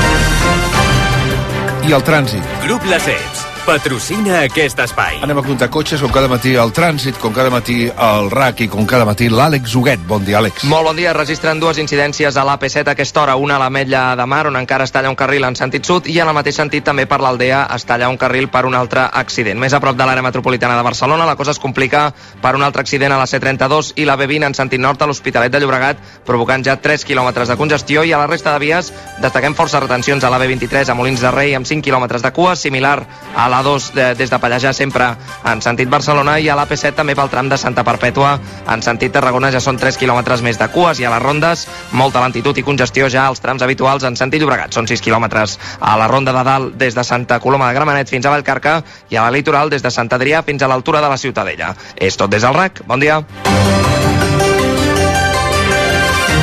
I el trànsit. Grup Lasets patrocina aquest espai. Anem a comptar cotxes, com cada matí al trànsit, com cada matí al R A C i com cada matí l'Àlex Huguet. Bon dia, Àlex. Molt bon dia. Registren dues incidències a l'A P set a aquesta hora. Una a l'Ametlla de Mar, on encara es talla un carril en sentit sud, i en el mateix sentit també per l'Aldea es talla un carril per un altre accident. Més a prop de l'àrea metropolitana de Barcelona, la cosa es complica per un altre accident a la C trenta-dos i la B vint en sentit nord a l'Hospitalet de Llobregat, provocant ja tres quilòmetres de congestió, i a la resta de vies destaquem força retencions a la B vint-i-tres a Molins de Rei amb cinc quilòmetres de cua, similar a l'A dos de, des de Pallejà sempre en sentit Barcelona, i a l'A P set també pel tram de Santa Perpètua en sentit Tarragona ja són tres quilòmetres més de cues, i a les rondes molta lentitud i congestió ja als trams habituals en sentit Llobregat, són sis quilòmetres a la ronda de dalt des de Santa Coloma de Gramenet fins a Vallcarca, i a la litoral des de Sant Adrià fins a l'altura de la Ciutadella. És tot des del R A C, bon dia.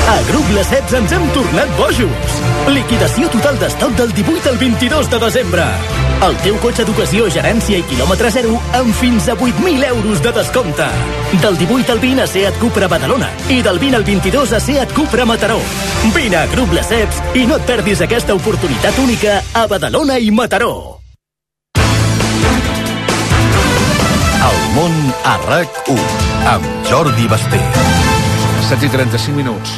A Grup Lesseps ens hem tornat bojos. Liquidació total d'estoc del divuit al vint-i-dos de desembre. El teu cotxe d'ocasió, gerència i quilòmetre zero amb fins a vuit mil euros de descompte. Del divuit al vint a Seat Cupra Badalona i del vint al vint-i-dos a Seat Cupra Mataró. Vine a Grup Lesseps i no et perdis aquesta oportunitat única a Badalona i Mataró. El món a RAC u amb Jordi Basté. set i trenta-cinc minuts.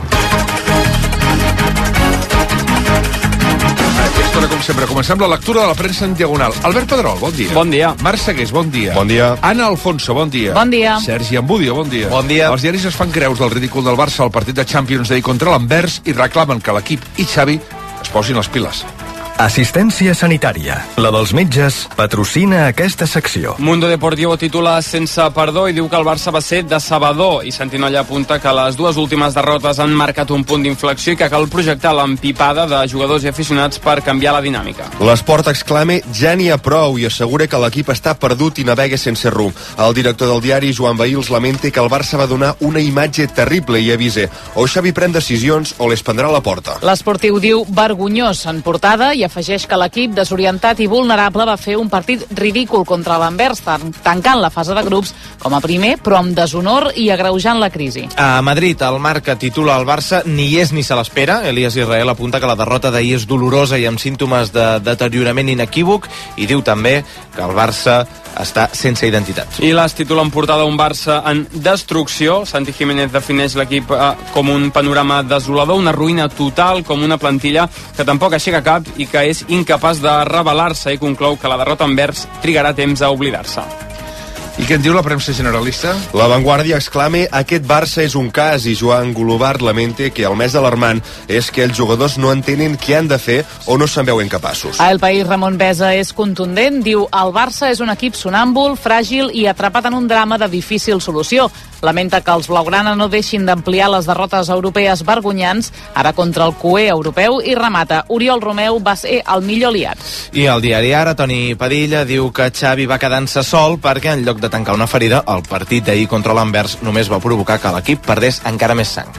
Aquesta hora, com sempre, comencem la lectura de la premsa en diagonal. Albert Pedrol, bon dia. Bon dia. Marc Segués, bon dia. Bon dia. Anna Alfonso, bon dia. Bon dia. Sergi Ambudio, bon dia. Bon dia. Els diaris es fan creus del ridícul del Barça al partit de Champions Day contra l'Anvers i reclamen que l'equip i Xavi es posin les piles. Assistència sanitària. La dels metges patrocina aquesta secció. Mundo Deportivo titula sense perdó i diu que el Barça va ser decebedor i Santinolla apunta que les dues últimes derrotes han marcat un punt d'inflexió i que cal projectar l'empipada de jugadors i aficionats per canviar la dinàmica. L'Esport exclama ja n'hi ha prou i assegura que l'equip està perdut i navega sense rumb. El director del diari, Joan Bahils, lamenta que el Barça va donar una imatge terrible i avisa o Xavi pren decisions o les prendrà a la porta. L'Esportiu diu vergonyós en portada i afegeix que l'equip desorientat i vulnerable va fer un partit ridícul contra l'Anvers, tancant la fase de grups com a primer, però amb deshonor i agreujant la crisi. A Madrid, el Marca titula el Barça ni hi és ni se l'espera. Elias Israel apunta que la derrota d'ahir és dolorosa i amb símptomes de deteriorament inequívoc i diu també que el Barça està sense identitat. I l'As titula en portada un Barça en destrucció. Santi Jiménez defineix l'equip eh, com un panorama desolador, una ruïna total, com una plantilla que tampoc aixeca cap i que és incapaç de rebel·lar-se i conclou que la derrota envers trigarà temps a oblidar-se. I què en diu la premsa generalista? La Vanguardia exclama aquest Barça és un cas i Joan Golobart lamenta que el més alarmant és que els jugadors no entenen què han de fer o no se'n veuen capaços. A El País, Ramon Besa és contundent, diu el Barça és un equip sonàmbul, fràgil i atrapat en un drama de difícil solució. Lamenta que els blaugrana no deixin d'ampliar les derrotes europees vergonyants, ara contra el cué europeu, i remata Oriol Romeu va ser el millor aliat. I el diari Ara, Toni Padilla, diu que Xavi va quedant-se sol perquè en lloc de tancar una ferida, el partit d'ahir contra l'Anvers només va provocar que l'equip perdés encara més sang.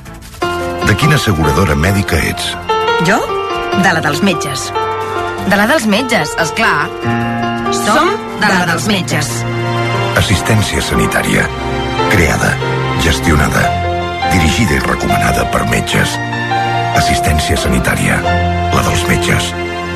De quina asseguradora mèdica ets? Jo? De la dels metges. De la dels metges, esclar. Som de la dels metges. Assistència sanitària. Creada, gestionada, dirigida i recomanada per metges. Assistència sanitària. La dels metges.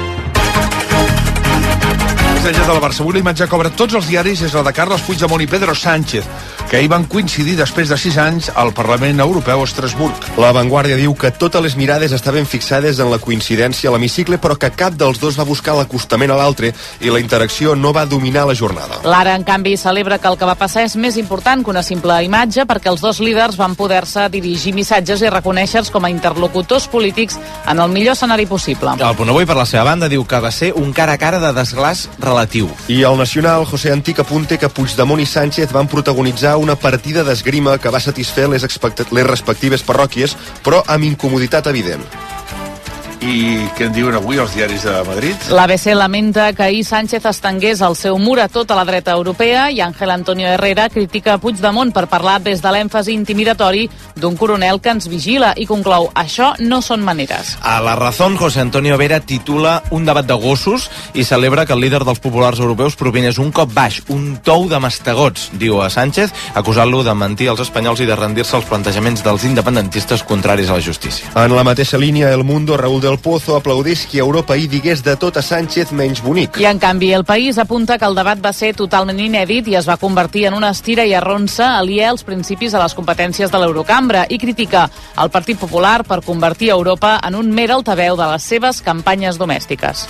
Més enllà de la Barça, avui la imatge que obre tots els diaris és la de Carles Puigdemont i Pedro Sánchez, que ahir van coincidir després de sis anys al Parlament Europeu a Estrasburg. La Vanguardia diu que totes les mirades estaven fixades en la coincidència a l'hemicicle, però que cap dels dos va buscar l'acostament a l'altre i la interacció no va dominar la jornada. L'Ara, en canvi, celebra que el que va passar és més important que una simple imatge perquè els dos líders van poder-se dirigir missatges i reconèixer-se com a interlocutors polítics en el millor escenari possible. El Punt Avui, per la seva banda, diu que va ser un cara a cara de desglàs relatiu. I el Nacional, José Antic apunta que Puigdemont i Sánchez van protagonitzar una partida d'esgrima que va satisfer les, les respectives parròquies, però amb incomoditat evident. I què en diuen avui els diaris de Madrid? L'A B C lamenta que ahir Sánchez estengués el seu mur a tota la dreta europea i Ángel Antonio Herrera critica Puigdemont per parlar des de l'èmfasi intimidatori d'un coronel que ens vigila i conclou, això no són maneres. A La Razón, José Antonio Vera titula un debat de gossos i celebra que el líder dels populars europeus propinés un cop baix, un tou de mastegots, diu a Sánchez, acusant-lo de mentir als espanyols i de rendir-se als plantejaments dels independentistes contraris a la justícia. En la mateixa línia, El Mundo, Raúl del Pozo aplaudeix que Europa hi digués de tot a Sánchez menys bonic. I en canvi El País apunta que el debat va ser totalment inèdit i es va convertir en una estira i arronsa aliè als principis de les competències de l'Eurocambra i critica el Partit Popular per convertir Europa en un mer altaveu de les seves campanyes domèstiques.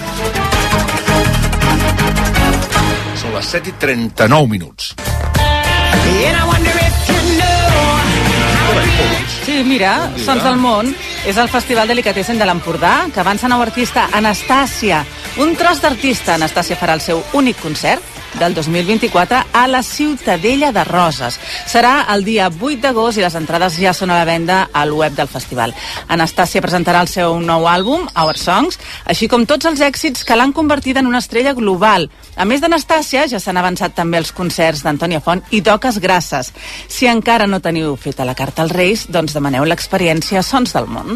Són les set i trenta-nou minuts. Sí, mira, Sons del Món és el Festival Delicatessen de l'Empordà, que avança nou artista, Anastàcia. Un tros d'artista, Anastàcia farà el seu únic concert del dos mil vint-i-quatre a la Ciutadella de Roses. Serà el dia vuit d'agost i les entrades ja són a la venda al web del festival. Anastàcia presentarà el seu nou àlbum, Our Songs, així com tots els èxits que l'han convertida en una estrella global. A més d'Anastàcia, ja s'han avançat també els concerts d'Antònia Font i Toques Grasses. Si encara no teniu feta la carta als Reis, doncs demaneu l'experiència Sons del Món.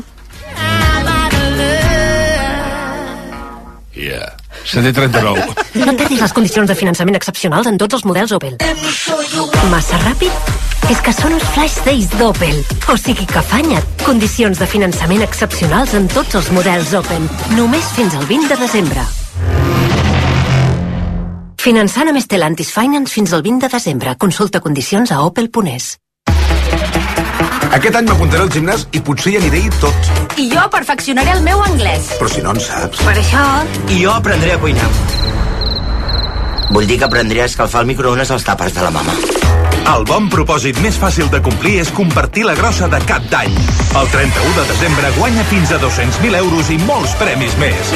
Yeah. set trenta-nou. No perdis les condicions de finançament excepcionals en tots els models Opel. Massa ràpid? És que són els Flash Days d'Opel. O sigui que afanya't. Condicions de finançament excepcionals en tots els models Opel. Només fins al vint de desembre. Finançant amb Stellantis Finance fins al vint de desembre. Consulta condicions a opel punt es. Aquest any m'apuntaré al gimnàs i potser hi aniré tot. I jo perfeccionaré el meu anglès. Però si no en saps. Per això... I jo aprendré a cuinar. Vull dir que aprendré a escalfar el microones als tàpers de la mama. El bon propòsit més fàcil de complir és compartir la grossa de cap d'any. El trenta-u de desembre guanya fins a dos-cents mil euros i molts premis més.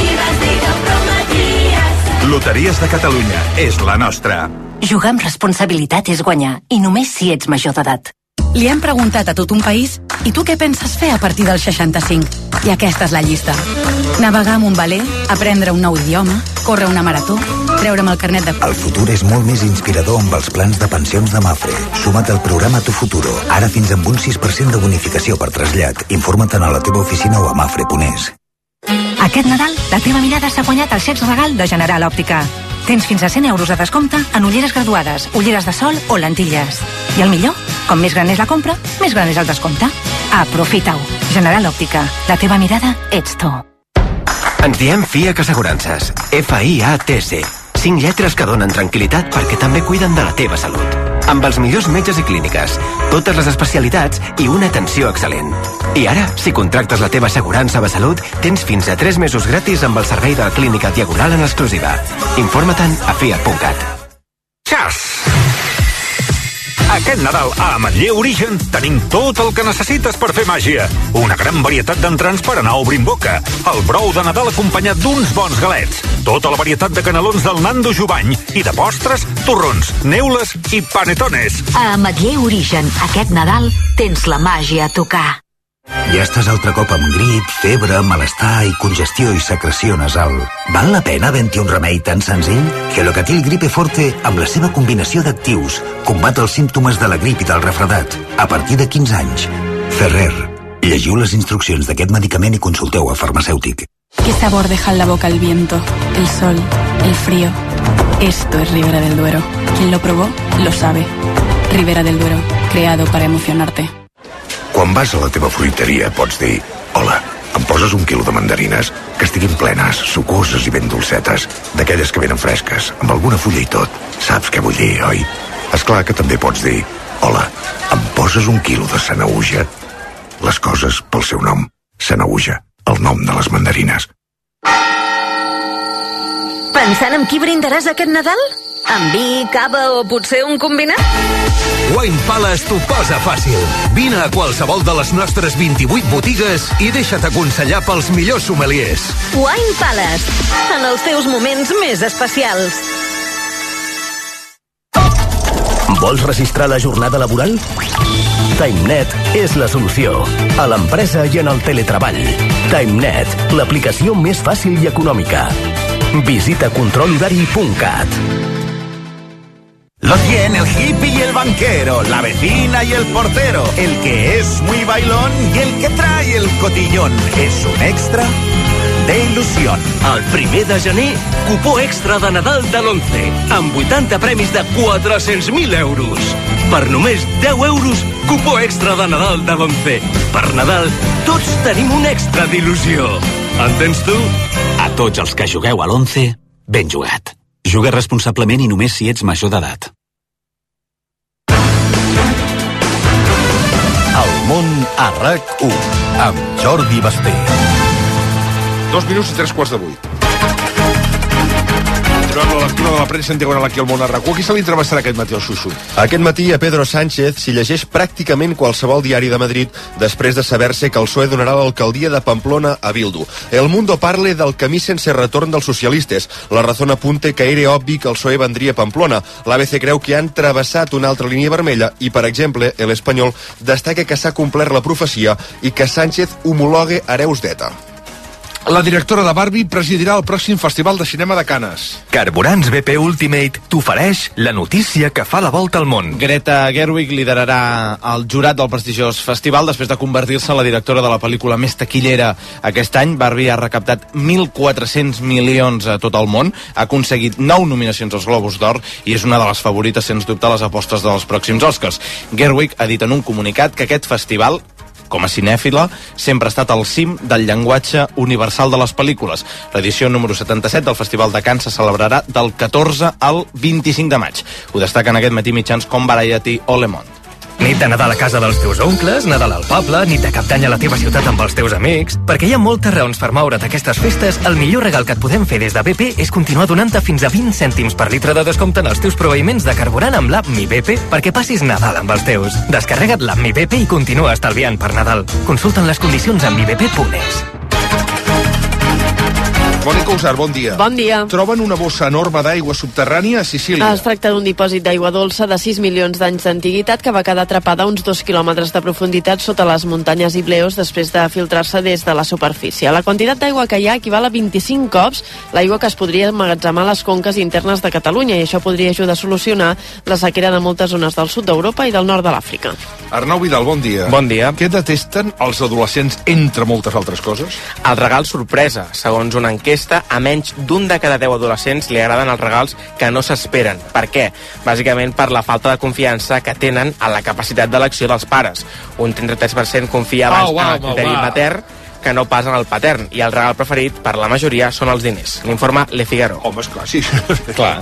Loteries de Catalunya és la nostra. Jugar amb responsabilitat és guanyar, i només si ets major d'edat. Li hem preguntat a tot un país i tu què penses fer a partir dels seixanta-cinc? I aquesta és la llista. Navegar amb un veler, aprendre un nou idioma, córrer una marató, treure'm el carnet de... El futur és molt més inspirador amb els plans de pensions de Mafre. Suma't al programa Tu Futuro, ara fins amb un sis per cent de bonificació per trasllat. Informa't a la teva oficina o a mafre punt es. Aquest Nadal, la teva mirada s'ha guanyat el sex regal de General Òptica. Tens fins a cent euros de descompte en ulleres graduades, ulleres de sol o lentilles. I el millor, com més gran és la compra, més gran és el descompte. Aprofita-ho. General Òptica. La teva mirada ets tu. Ens diem F I A C Assegurances. F I A T C. Cinc lletres que donen tranquil·litat perquè també cuiden de la teva salut. Amb els millors metges i clíniques, totes les especialitats i una atenció excel·lent. I ara, si contractes la teva assegurança de salut, tens fins a tres mesos gratis amb el servei de la clínica Diagonal en exclusiva. Informa-te'n a fiat punt cat. Xas! Aquest Nadal a Ametller Origen tenim tot el que necessites per fer màgia. Una gran varietat d'entrants per anar obrint boca. El brou de Nadal acompanyat d'uns bons galets. Tota la varietat de canelons del Nando Jubany. I de postres, torrons, neules i panetones. A Ametller Origen, aquest Nadal, tens la màgia a tocar. Ja estàs altre cop amb grip, febre, malestar i congestió i secreció nasal. Val la pena havent-hi un remei tan senzill? Gelocatil Gripe Forte, amb la seva combinació d'actius, combat els símptomes de la grip i del refredat, a partir de quinze anys. Ferrer. Llegiu les instruccions d'aquest medicament i consulteu a farmacèutic. ¿Qué sabor deja en la boca el viento, el sol, el frío? Esto es Ribera del Duero. Quien lo probó, lo sabe. Ribera del Duero, creado para emocionarte. Quan vas a la teva fruiteria pots dir: hola, em poses un quilo de mandarines que estiguin plenes, sucoses i ben dolcetes, d'aquelles que venen fresques, amb alguna fulla i tot. Saps què vull dir, oi? Esclar que també pots dir: hola, em poses un quilo de Sanaüja? Les coses pel seu nom. Sanaüja, el nom de les mandarines. Pensant en qui brindaràs aquest Nadal? Amb vi, cava o potser un combinat? Wine Palace t'ho posa fàcil. Vine a qualsevol de les nostres vint-i-vuit botigues i deixa't aconsellar pels millors sommeliers. Wine Palace, en els teus moments més especials. Vols registrar la jornada laboral? TimeNet és la solució. A l'empresa i en el teletreball. TimeNet, l'aplicació més fàcil i econòmica. Visita control horari punt cat. Lo tiene el hippie y el banquero, la vecina y el portero, el que es muy bailón y el que trae el cotillón. Es un extra de il·lusió. El primer de gener, cupó extra de Nadal de l'Once, amb vuitanta premis de quatre-cents mil euros. Per només deu euros, cupó extra de Nadal de l'Once. Per Nadal, tots tenim un extra d'il·lusió. Entens tu? A tots els que jugueu a l'Once, ben jugat. Juga responsablement i només si ets major d'edat. El món a RAC u, amb Jordi Basté. Dos minuts i tres quarts de vuit. Continuem la lectura de la premsa en diagonal aquí al món arracó. Qui se li entrevistarà aquest matí al Xuxu? Aquest matí a Pedro Sánchez s'hi llegeix pràcticament qualsevol diari de Madrid després de saber-se que el P S O E donarà l'alcaldia de Pamplona a Bildu. El Mundo parla del camí sense retorn dels socialistes. La Razón apunta que era obvi que el P S O E vendria a Pamplona. L'A B C creu que han travessat una altra línia vermella i, per exemple, l'Espanyol destaca que s'ha complert la profecia i que Sánchez homologue hereus d'Eta. La directora de Barbie presidirà el pròxim Festival de Cinema de Canes. Carburants B P Ultimate t'ofereix la notícia que fa la volta al món. Greta Gerwig liderarà el jurat del prestigiós festival després de convertir-se en la directora de la pel·lícula més taquillera aquest any. Barbie ha recaptat mil quatre-cents milions a tot el món, ha aconseguit nou nominacions als Globus d'Or i és una de les favorites, sens dubte, a les apostes dels pròxims Oscars. Gerwig ha dit en un comunicat que aquest festival, com a cinèfila, sempre ha estat al cim del llenguatge universal de les pel·lícules. L'edició número setanta-set del Festival de Cannes se celebrarà del catorze al vint-i-cinc de maig. Ho destaquen aquest matí mitjans com Variety o Le Monde. Nit de Nadal a casa dels teus oncles, Nadal al poble, nit de cap d'any a la teva ciutat amb els teus amics... Perquè hi ha moltes raons per moure't aquestes festes, el millor regal que et podem fer des de B P és continuar donant-te fins a vint cèntims per litre de descompte en els teus proveïments de carburant amb l'app Mi B P perquè passis Nadal amb els teus. Descarrega't l'app Mi B P i continua estalviant per Nadal. Consulta'n les condicions a mi b p punt es. Mònica Usar, bon dia. Bon dia. Troben una bossa enorme d'aigua subterrània a Sicília. Es tracta d'un dipòsit d'aigua dolça de sis milions d'anys d'antiguitat que va quedar atrapada a uns dos quilòmetres de profunditat sota les muntanyes Ibleus després de filtrar-se des de la superfície. La quantitat d'aigua que hi ha equival a vint-i-cinc cops l'aigua que es podria emmagatzemar a les conques internes de Catalunya i això podria ajudar a solucionar la sequera de moltes zones del sud d'Europa i del nord de l'Àfrica. Arnau Vidal, bon dia. Bon dia. Què detesten els adolescents, entre moltes altres coses? El regal sorpresa. Segons una enquesta, a menys d'un de cada deu adolescents li agraden els regals que no s'esperen. Per què? Bàsicament per la falta de confiança que tenen en la capacitat d'elecció dels pares. Un trenta-tres per cent confia abans en el criteri matern que no pas en el patern, i el regal preferit per la majoria són els diners. L'informa Le Figaro. Home, esclar, sí. Clar.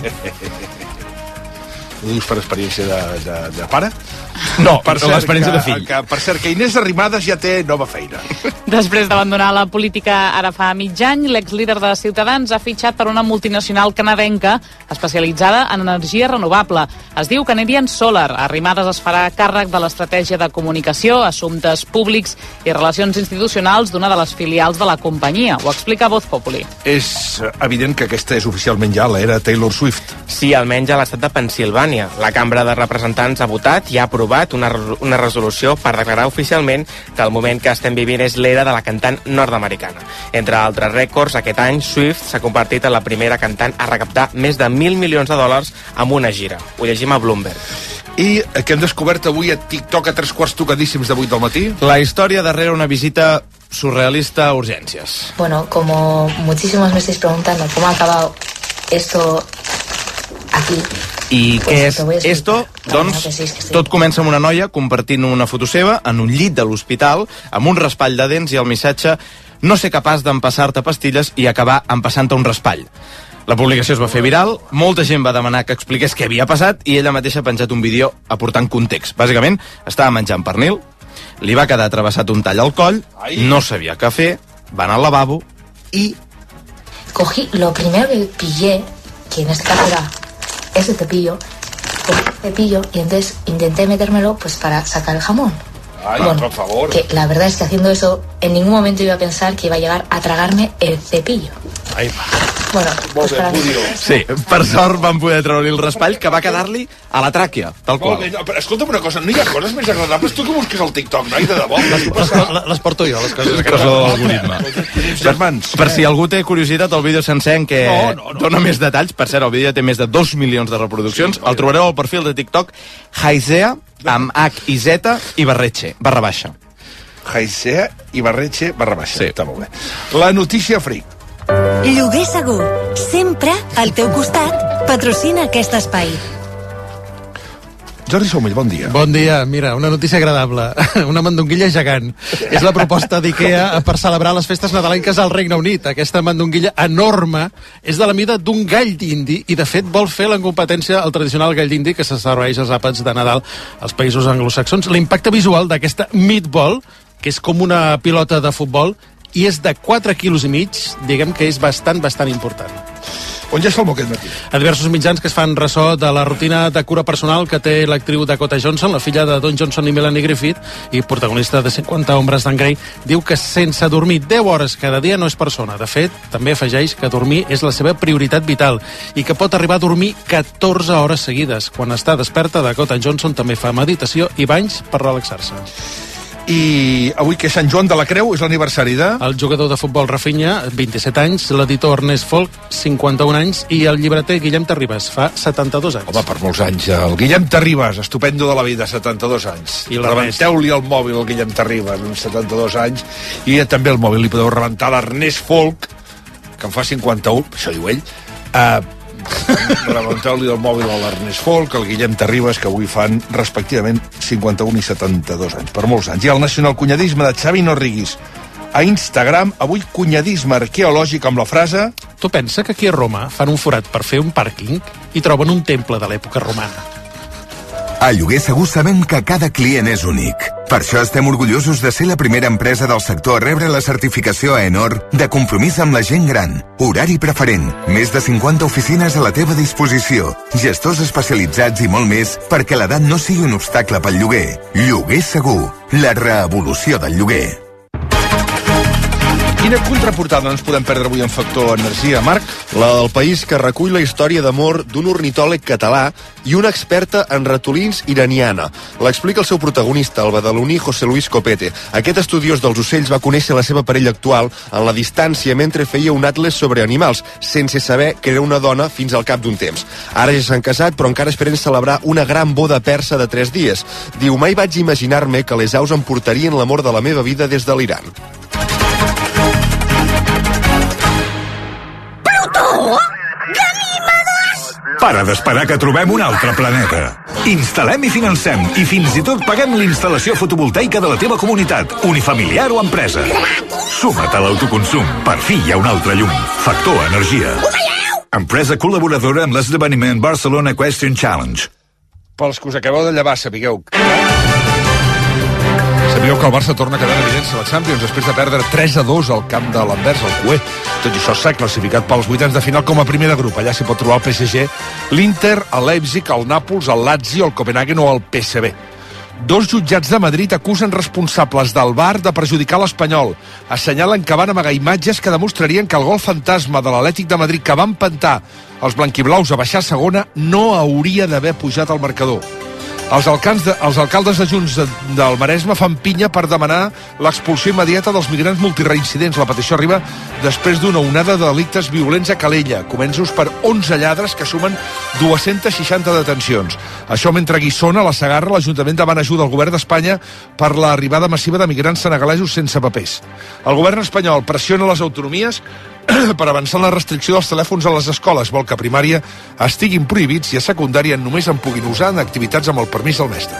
Ho dius per experiència de, de, de pare? No, per l'experiència de fill. Que, per cert, que Inés Arrimadas ja té nova feina. Després d'abandonar la política ara fa mig any, l'exlíder de Ciutadans ha fitxat per una multinacional canadenca especialitzada en energia renovable. Es diu Canadian Solar. Arrimadas es farà càrrec de l'estratègia de comunicació, assumptes públics i relacions institucionals d'una de les filials de la companyia. Ho explica Voz Populi. És evident que aquesta és oficialment ja l'era Taylor Swift. Sí, almenys a l'estat de Pennsilvània. La Cambra de Representants ha votat i ha aprovat una, una resolució per declarar oficialment que el moment que estem vivint és l'era de la cantant nord-americana. Entre altres rècords, aquest any Swift s'ha convertit en la primera cantant a recaptar més de mil milions de dòlars amb una gira. Ho llegim a Bloomberg. I que hem descobert avui a TikTok a tres quarts tocadíssims de vuit del matí? La història darrere una visita surrealista a urgències. Bueno, como muchísimos me estáis preguntando cómo ha acabado esto aquí. I què és esto? Doncs tot comença amb una noia compartint una foto seva en un llit de l'hospital amb un raspall de dents i el missatge: no ser capaç d'empassar-te pastilles i acabar empassant-te un raspall. La publicació es va fer viral, molta gent va demanar que expliqués què havia passat i ella mateixa ha penjat un vídeo aportant context. Bàsicament, estava menjant pernil, li va quedar travessat un tall al coll, no sabia què fer, va anar al lavabo i... Cogí lo primero que pillé, que en este caso era ese cepillo, el cepillo, y entonces intenté metérmelo pues para sacar el jamón. Ay, bueno, por favor. Que la verdad es que haciendo eso en ningún momento iba a pensar que iba a llegar a tragarme el cepillo. Ai, va. Bueno, pues para mí. Sí, per sort van poder treure el raspall que va quedar-li a la tràquea, tal qual. No, però escolta'm una cosa, no hi ha coses més agradables? Tu que busques al TikTok, noi, de debò? Les, les porto jo, les coses. És cosa de l'algoritme. Germans. Per si algú té curiositat, el vídeo sencer en què no, no, no. dona més detalls, per cert, el vídeo té més de dos milions de reproduccions, sí, el trobareu al perfil de TikTok Haizea, amb H i Z i Barretxe, barra baixa. Haizea i Barretxe, barra baixa. Sí. Està molt bé. La notícia fric. Lloguer segur, sempre al teu costat, patrocina aquest espai. Jordi Somell, bon dia. Bon dia. Mira, una notícia agradable. Una mandonguilla gegant. És la proposta d'IKEA per celebrar les festes nadalenques al Regne Unit. Aquesta mandonguilla enorme és de la mida d'un gall d'indi i, de fet, vol fer la competència al tradicional gall d'indi que se serveix als àpats de Nadal als països anglosaxons. L'impacte visual d'aquesta meatball, que és com una pilota de futbol, i és de quatre quilos i mig, diguem que és bastant, bastant important. On ja som aquest matí? A diversos mitjans que es fan ressò de la rutina de cura personal que té l'actriu Dakota Johnson, la filla de Don Johnson i Melanie Griffith, i protagonista de cinquanta ombres d'en Grey, diu que sense dormir deu hores cada dia no és persona. De fet, també afegeix que dormir és la seva prioritat vital i que pot arribar a dormir catorze hores seguides. Quan està desperta, Dakota Johnson també fa meditació i banys per relaxar-se. I avui que és Sant Joan de la Creu, és l'aniversari de... El jugador de futbol Rafinha, vint-i-set anys, l'editor Ernest Folk, cinquanta-un anys, i el llibreter Guillem Terribas, fa setanta-dos anys. Home, per molts anys. El Guillem Terribas, estupendo de la vida, setanta-dos anys. I rebenteu-li el mòbil al Guillem Terribas, amb setanta-dos anys, i també el mòbil li podeu rebentar l'Ernest Folk, que en fa cinquanta-un, això diu ell, eh... rebenteu-li el mòbil a l'Ernest Folk, al Guillem Terribas, que avui fan respectivament cinquanta-un i setanta-dos anys, per molts anys. I el nacionalcunyadisme de Xavi Norriguis a Instagram, avui cunyadisme arqueològic amb la frase: tu pensa que aquí a Roma fan un forat per fer un pàrquing i troben un temple de l'època romana? A Lloguer Segur sabem que cada client és únic. Per això estem orgullosos de ser la primera empresa del sector a rebre la certificació A E N O R de compromís amb la gent gran. Horari preferent, més de cinquanta oficines a la teva disposició, gestors especialitzats i molt més perquè l'edat no sigui un obstacle pel lloguer. Lloguer Segur, la revolució del lloguer. Quina contraportada ens podem perdre avui en Factor Energia, Marc? La del País, que recull la història d'amor d'un ornitòleg català i una experta en ratolins iraniana. L'explica el seu protagonista, el badaloní José Luis Copete. Aquest estudiós dels ocells va conèixer la seva parella actual en la distància mentre feia un atles sobre animals, sense saber que era una dona fins al cap d'un temps. Ara ja s'han casat, però encara esperen celebrar una gran boda persa de tres dies. Diu, mai vaig imaginar-me que les aus em portarien l'amor de la meva vida des de l'Iran. Para d'esperar que trobem un altre planeta. Instal·lem i financem i fins i tot paguem l'instal·lació fotovoltaica de la teva comunitat, unifamiliar o empresa. Suma't a l'autoconsum. Per fi hi ha un altre llum. Factor Energia. Empresa col·laboradora amb l'esdeveniment Barcelona Equestrian Challenge. Pels que us acabeu de llevar, sapigueu que... Sabíeu que el Barça torna a quedar en evidència a la Champions després de perdre tres a dos al camp de l'Anvers, al Cué. Tot i això s'ha classificat pels vuitens de final com a primer de grup. Allà s'hi pot trobar el P S G, l'Inter, el Leipzig, el Nàpols, el Lazio, el Copenhagen o el P S V. Dos jutjats de Madrid acusen responsables del V A R de perjudicar l'Espanyol. Assenyalen que van amagar imatges que demostrarien que el gol fantasma de l'Atlètic de Madrid que va empentar els blanquiblaus a baixar a segona no hauria d'haver pujat al marcador. Els, de, els alcaldes de Junts de, del Maresme fan pinya per demanar l'expulsió immediata dels migrants multireincidents. La petició arriba després d'una onada de delictes violents a Calella, començos per onze lladres que sumen dues-centes seixanta detencions. Això mentre a Guissona, a la Segarra, l'Ajuntament demana ajuda al govern d'Espanya per l'arribada massiva de migrants senegalesos sense papers. El govern espanyol pressiona les autonomies per avançar en la restricció dels telèfons a les escoles. Vol que a primària estiguin prohibits i a secundària només en puguin usar en activitats amb el permís del mestre.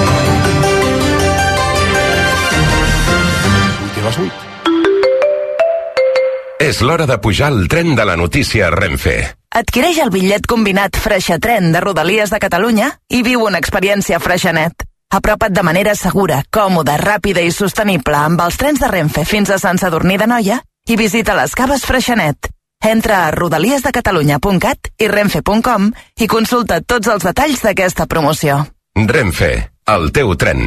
vuit i les vuit. És l'hora de pujar al tren de la notícia Renfe. Adquireix el bitllet combinat Freixa-Tren de Rodalies de Catalunya i viu una experiència Freixanet. Apropa't de manera segura, còmoda, ràpida i sostenible amb els trens de Renfe fins a Sant Sadurní d'Anoia i visita les caves Freixanet. Entra a rodalies de catalunya punt cat i renfe punt com i consulta tots els detalls d'aquesta promoció. Renfe, el teu tren.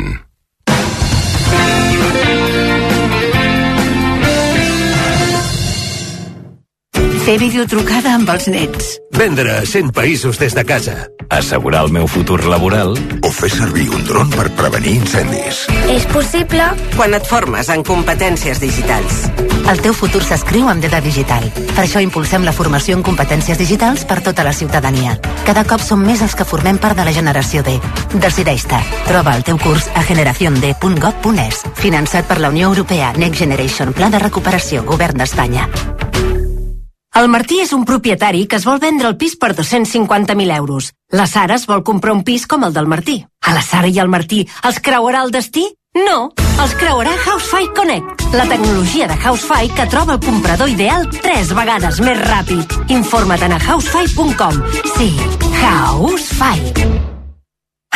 Fer videotrucada amb els nets. Vendre a cent països des de casa. Assegurar el meu futur laboral. O fer servir un dron per prevenir incendis. És possible quan et formes en competències digitals. El teu futur s'escriu amb D de Digital. Per això impulsem la formació en competències digitals per tota la ciutadania. Cada cop som més els que formem part de la generació D. Decideix-te. Troba el teu curs a generacion d punt gov punt es. Finançat per la Unió Europea Next Generation Pla de Recuperació, Govern d'Espanya. El Martí és un propietari que es vol vendre el pis per dos-cents cinquanta mil euros. La Sara es vol comprar un pis com el del Martí. A la Sara i al Martí els creuarà el destí? No, els creuarà Housefy Connect, la tecnologia de Housefy que troba el comprador ideal tres vegades més ràpid. Informa't a housefy punt com. Sí, Housefy.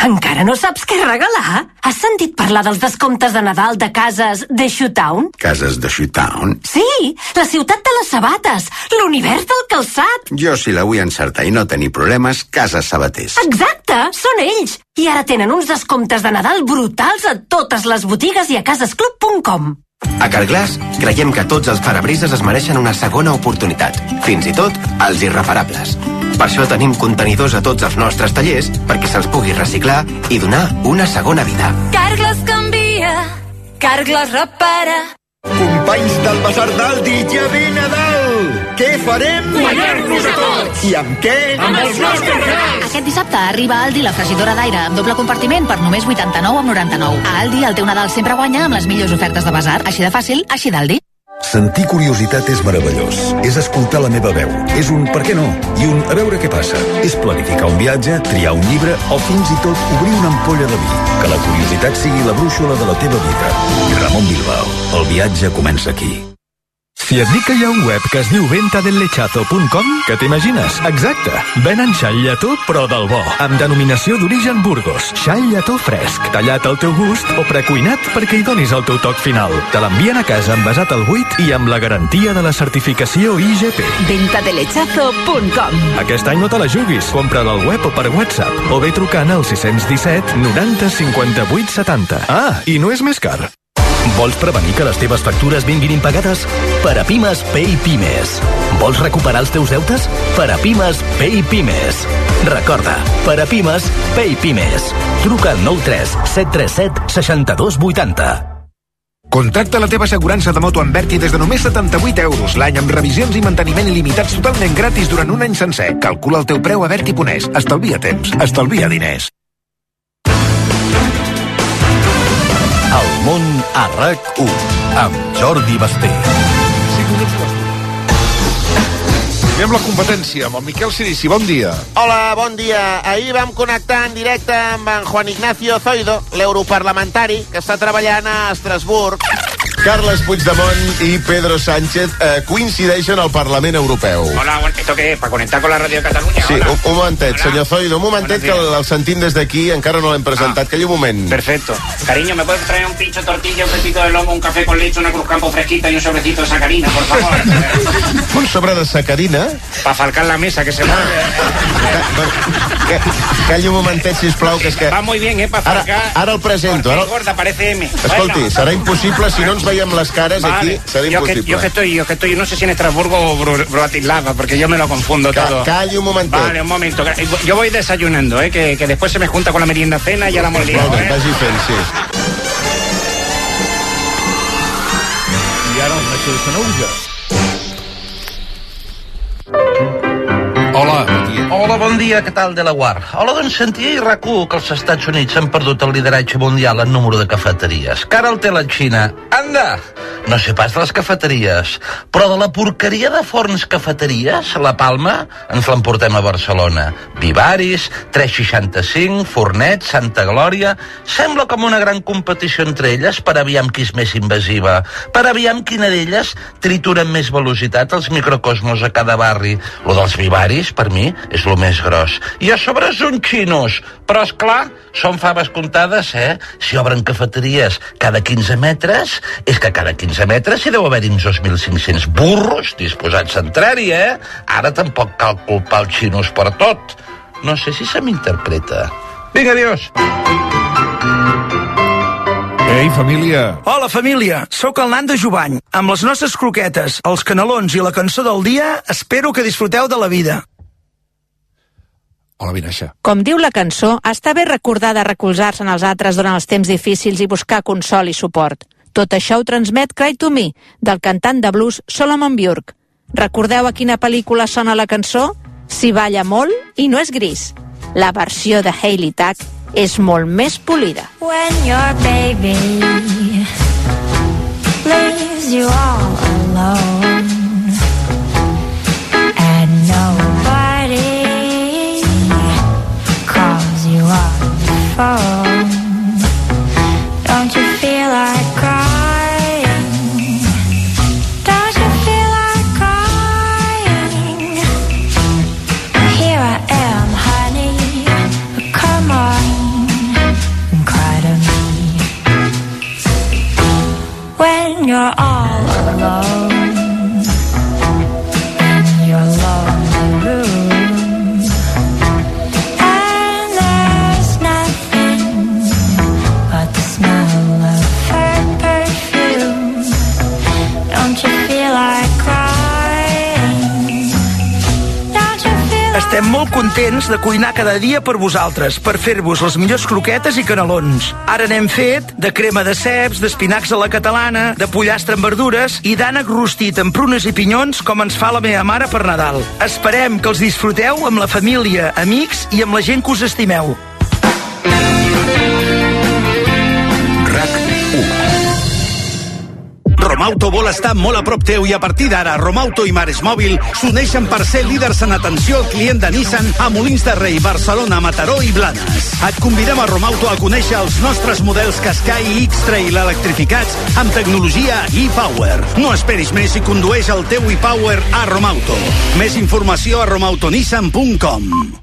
Encara no saps què regalar? Has sentit parlar dels descomptes de Nadal de cases de Shoetown? Cases de Shoetown? Sí, la ciutat de les sabates, l'univers del calçat. Jo, si la vull encertar i no tenir problemes, Cases Sabaters. Exacte, són ells. I ara tenen uns descomptes de Nadal brutals a totes les botigues i a casesclub punt com. A Carglass creiem que tots els parabrises es mereixen una segona oportunitat, fins i tot els irreparables. Per això tenim contenidors a tots els nostres tallers perquè se'ls pugui reciclar i donar una segona vida. Carglass canvia, Carglass repara. Companys del Basar d'Aldi, ja ve Nadal! Què farem? Guanyar-nos a tots! I amb què? Amb els nostres regals! Aquest dissabte arriba a Aldi la fregidora d'aire amb doble compartiment per només vuitanta-nou amb noranta-nou. A Aldi el teu Nadal sempre guanya amb les millors ofertes de Basar. Així de fàcil, així d'Aldi. Sentir curiositat és meravellós. És escoltar la meva veu. És un per què no i un a veure què passa. És planificar un viatge, triar un llibre o fins i tot obrir una ampolla de vi. Que la curiositat sigui la brúixola de la teva vida. I Ramon Bilbao, el viatge comença aquí. Si et dic que hi ha un web que es diu venta del lechazo punt com, què t'imagines? Exacte. Venen xai lletó, però del bo, amb denominació d'origen Burgos. Xai lletó fresc, tallat al teu gust o precuinat perquè hi donis el teu toc final. Te l'envien a casa envasat al buit i amb la garantia de la certificació I G P. venta del lechazo punt com. Aquest any no te la juguis. Compra-la al web o per WhatsApp o bé trucant al sis cents disset noranta cinquanta-vuit setanta. Ah, i no és més car. Vols prevenir que les teves factures vinguin impagades? Per a Pimes, Pay Pimes. Vols recuperar els teus deutes? Per a Pimes, Pay Pimes. Recorda, per a Pimes, Pay Pimes. Truca al nou tres set tres set sis dos vuit zero. Contracta la teva assegurança de moto amb Berti des de només setanta-vuit euros l'any amb revisions i manteniment il·limitats totalment gratis durant un any sencer. Calcula el teu preu a Berti punt es. Estalvia temps, estalvia diners. El món a RAC u amb Jordi Basté. Anem la competència amb el Miquel Cirici. Bon dia. Hola, bon dia. Ahir vam connectar en directe amb en Juan Ignacio Zoido, l'europarlamentari, que està treballant a Estrasburg. Carles Puigdemont y Pedro Sánchez eh, coincideixen al Parlament Europeu. Hola, ¿esto qué es? ¿Para conectar con la Radio de Cataluña? Sí, Hola. un, un momentet, Hola. senyor Zoido, un momentet que el, el sentim des d'aquí, encara no l'hem presentat, ah. que hi un moment. Perfecto. Cariño, ¿me puedes traer un pincho tortilla, un pepito de lomo, un café con leche, una cruzcampo fresquita y un sobrecito de sacarina, por favor? Un sobre de sacarina? Para falcar la mesa, que se mueve. Que, calli un momentet, sisplau, que és que... Va muy bien, eh, para falcar... Ara, ara el presento. Ara... gorda, parece M. Escolti, bueno. Serà impossible si no ens veiem les cares vale. Aquí, serà yo impossible. Que, yo que estoy, yo que estoy, no sé si en Estrasburgo o Br Bratislava, porque yo me lo confundo Ca todo. Calli un momentet. Vale, un momento. Yo voy desayunando, eh, que, que después se me junta con la merienda cena y ya la hemos liado, Molt bé, eh. vagi fent, sí. I ara el Nacho de Sanauja. Hola, bon dia. Hola, bon dia, què tal de la Guar? Hola, doncs sentia i RAC u que els Estats Units han perdut el lideratge mundial en número de cafeteries. Que ara el té la Xina. Anda! No sé pas de les cafeteries, però de la porqueria de forns cafeteries, La Palma, ens l'emportem a Barcelona. Vivaris, tres seixanta-cinc, Fornet, Santa Glòria... Sembla com una gran competició entre elles per aviam qui és més invasiva, per aviam quina d'elles tritura amb més velocitat els microcosmos a cada barri. Lo dels Vivaris, per mi, és lo més gros. I a sobre són xinos, però, és clar, són faves comptades, eh? Si obren cafeteries cada quinze metres, és que cada quinze metres hi deu haver uns dos mil cinc-cents burros disposats a entrar-hi, eh? Ara tampoc cal culpar els xinos per tot. No sé si se m'interpreta. Vinga, adiós. Ei, família. Hola, família. Soc el Nan de Jovany. Amb les nostres croquetes, els canelons i la cançó del dia, espero que disfruteu de la vida. Hola, Vinaixa. Com diu la cançó, està bé recordar de recolzar-se en els altres durant els temps difícils i buscar consol i suport. Tot això ho transmet Cry to Me, del cantant de blues Solomon Burke. Recordeu a quina pel·lícula sona la cançó? S'hi balla molt i no és gris. La versió de Hayley Tack és molt més polida. When your baby leaves you all alone and nobody calls you on the phone, don't you feel like crying? Don't you feel like crying? Here I am, honey, but come on. contents de cuinar cada dia per vosaltres, per fer-vos les millors croquetes i canelons. Ara n'hem fet de crema de ceps, d'espinacs a la catalana, de pollastre amb verdures i d'ànec rostit amb prunes i pinyons com ens fa la meva mare per Nadal. Esperem que els disfruteu amb la família, amics i amb la gent que us estimeu. Romauto vol estar molt a prop teu i a partir d'ara Romauto i Mares Mòbil s'uneixen per ser líders en atenció al client de Nissan a Molins de Rei, Barcelona, Mataró i Blanes. Et convidem a Romauto a conèixer els nostres models Qashqai i X-Trail electrificats amb tecnologia e-Power. No esperis més i condueix el teu e-Power a Romauto. Més informació a romautonissan punt com.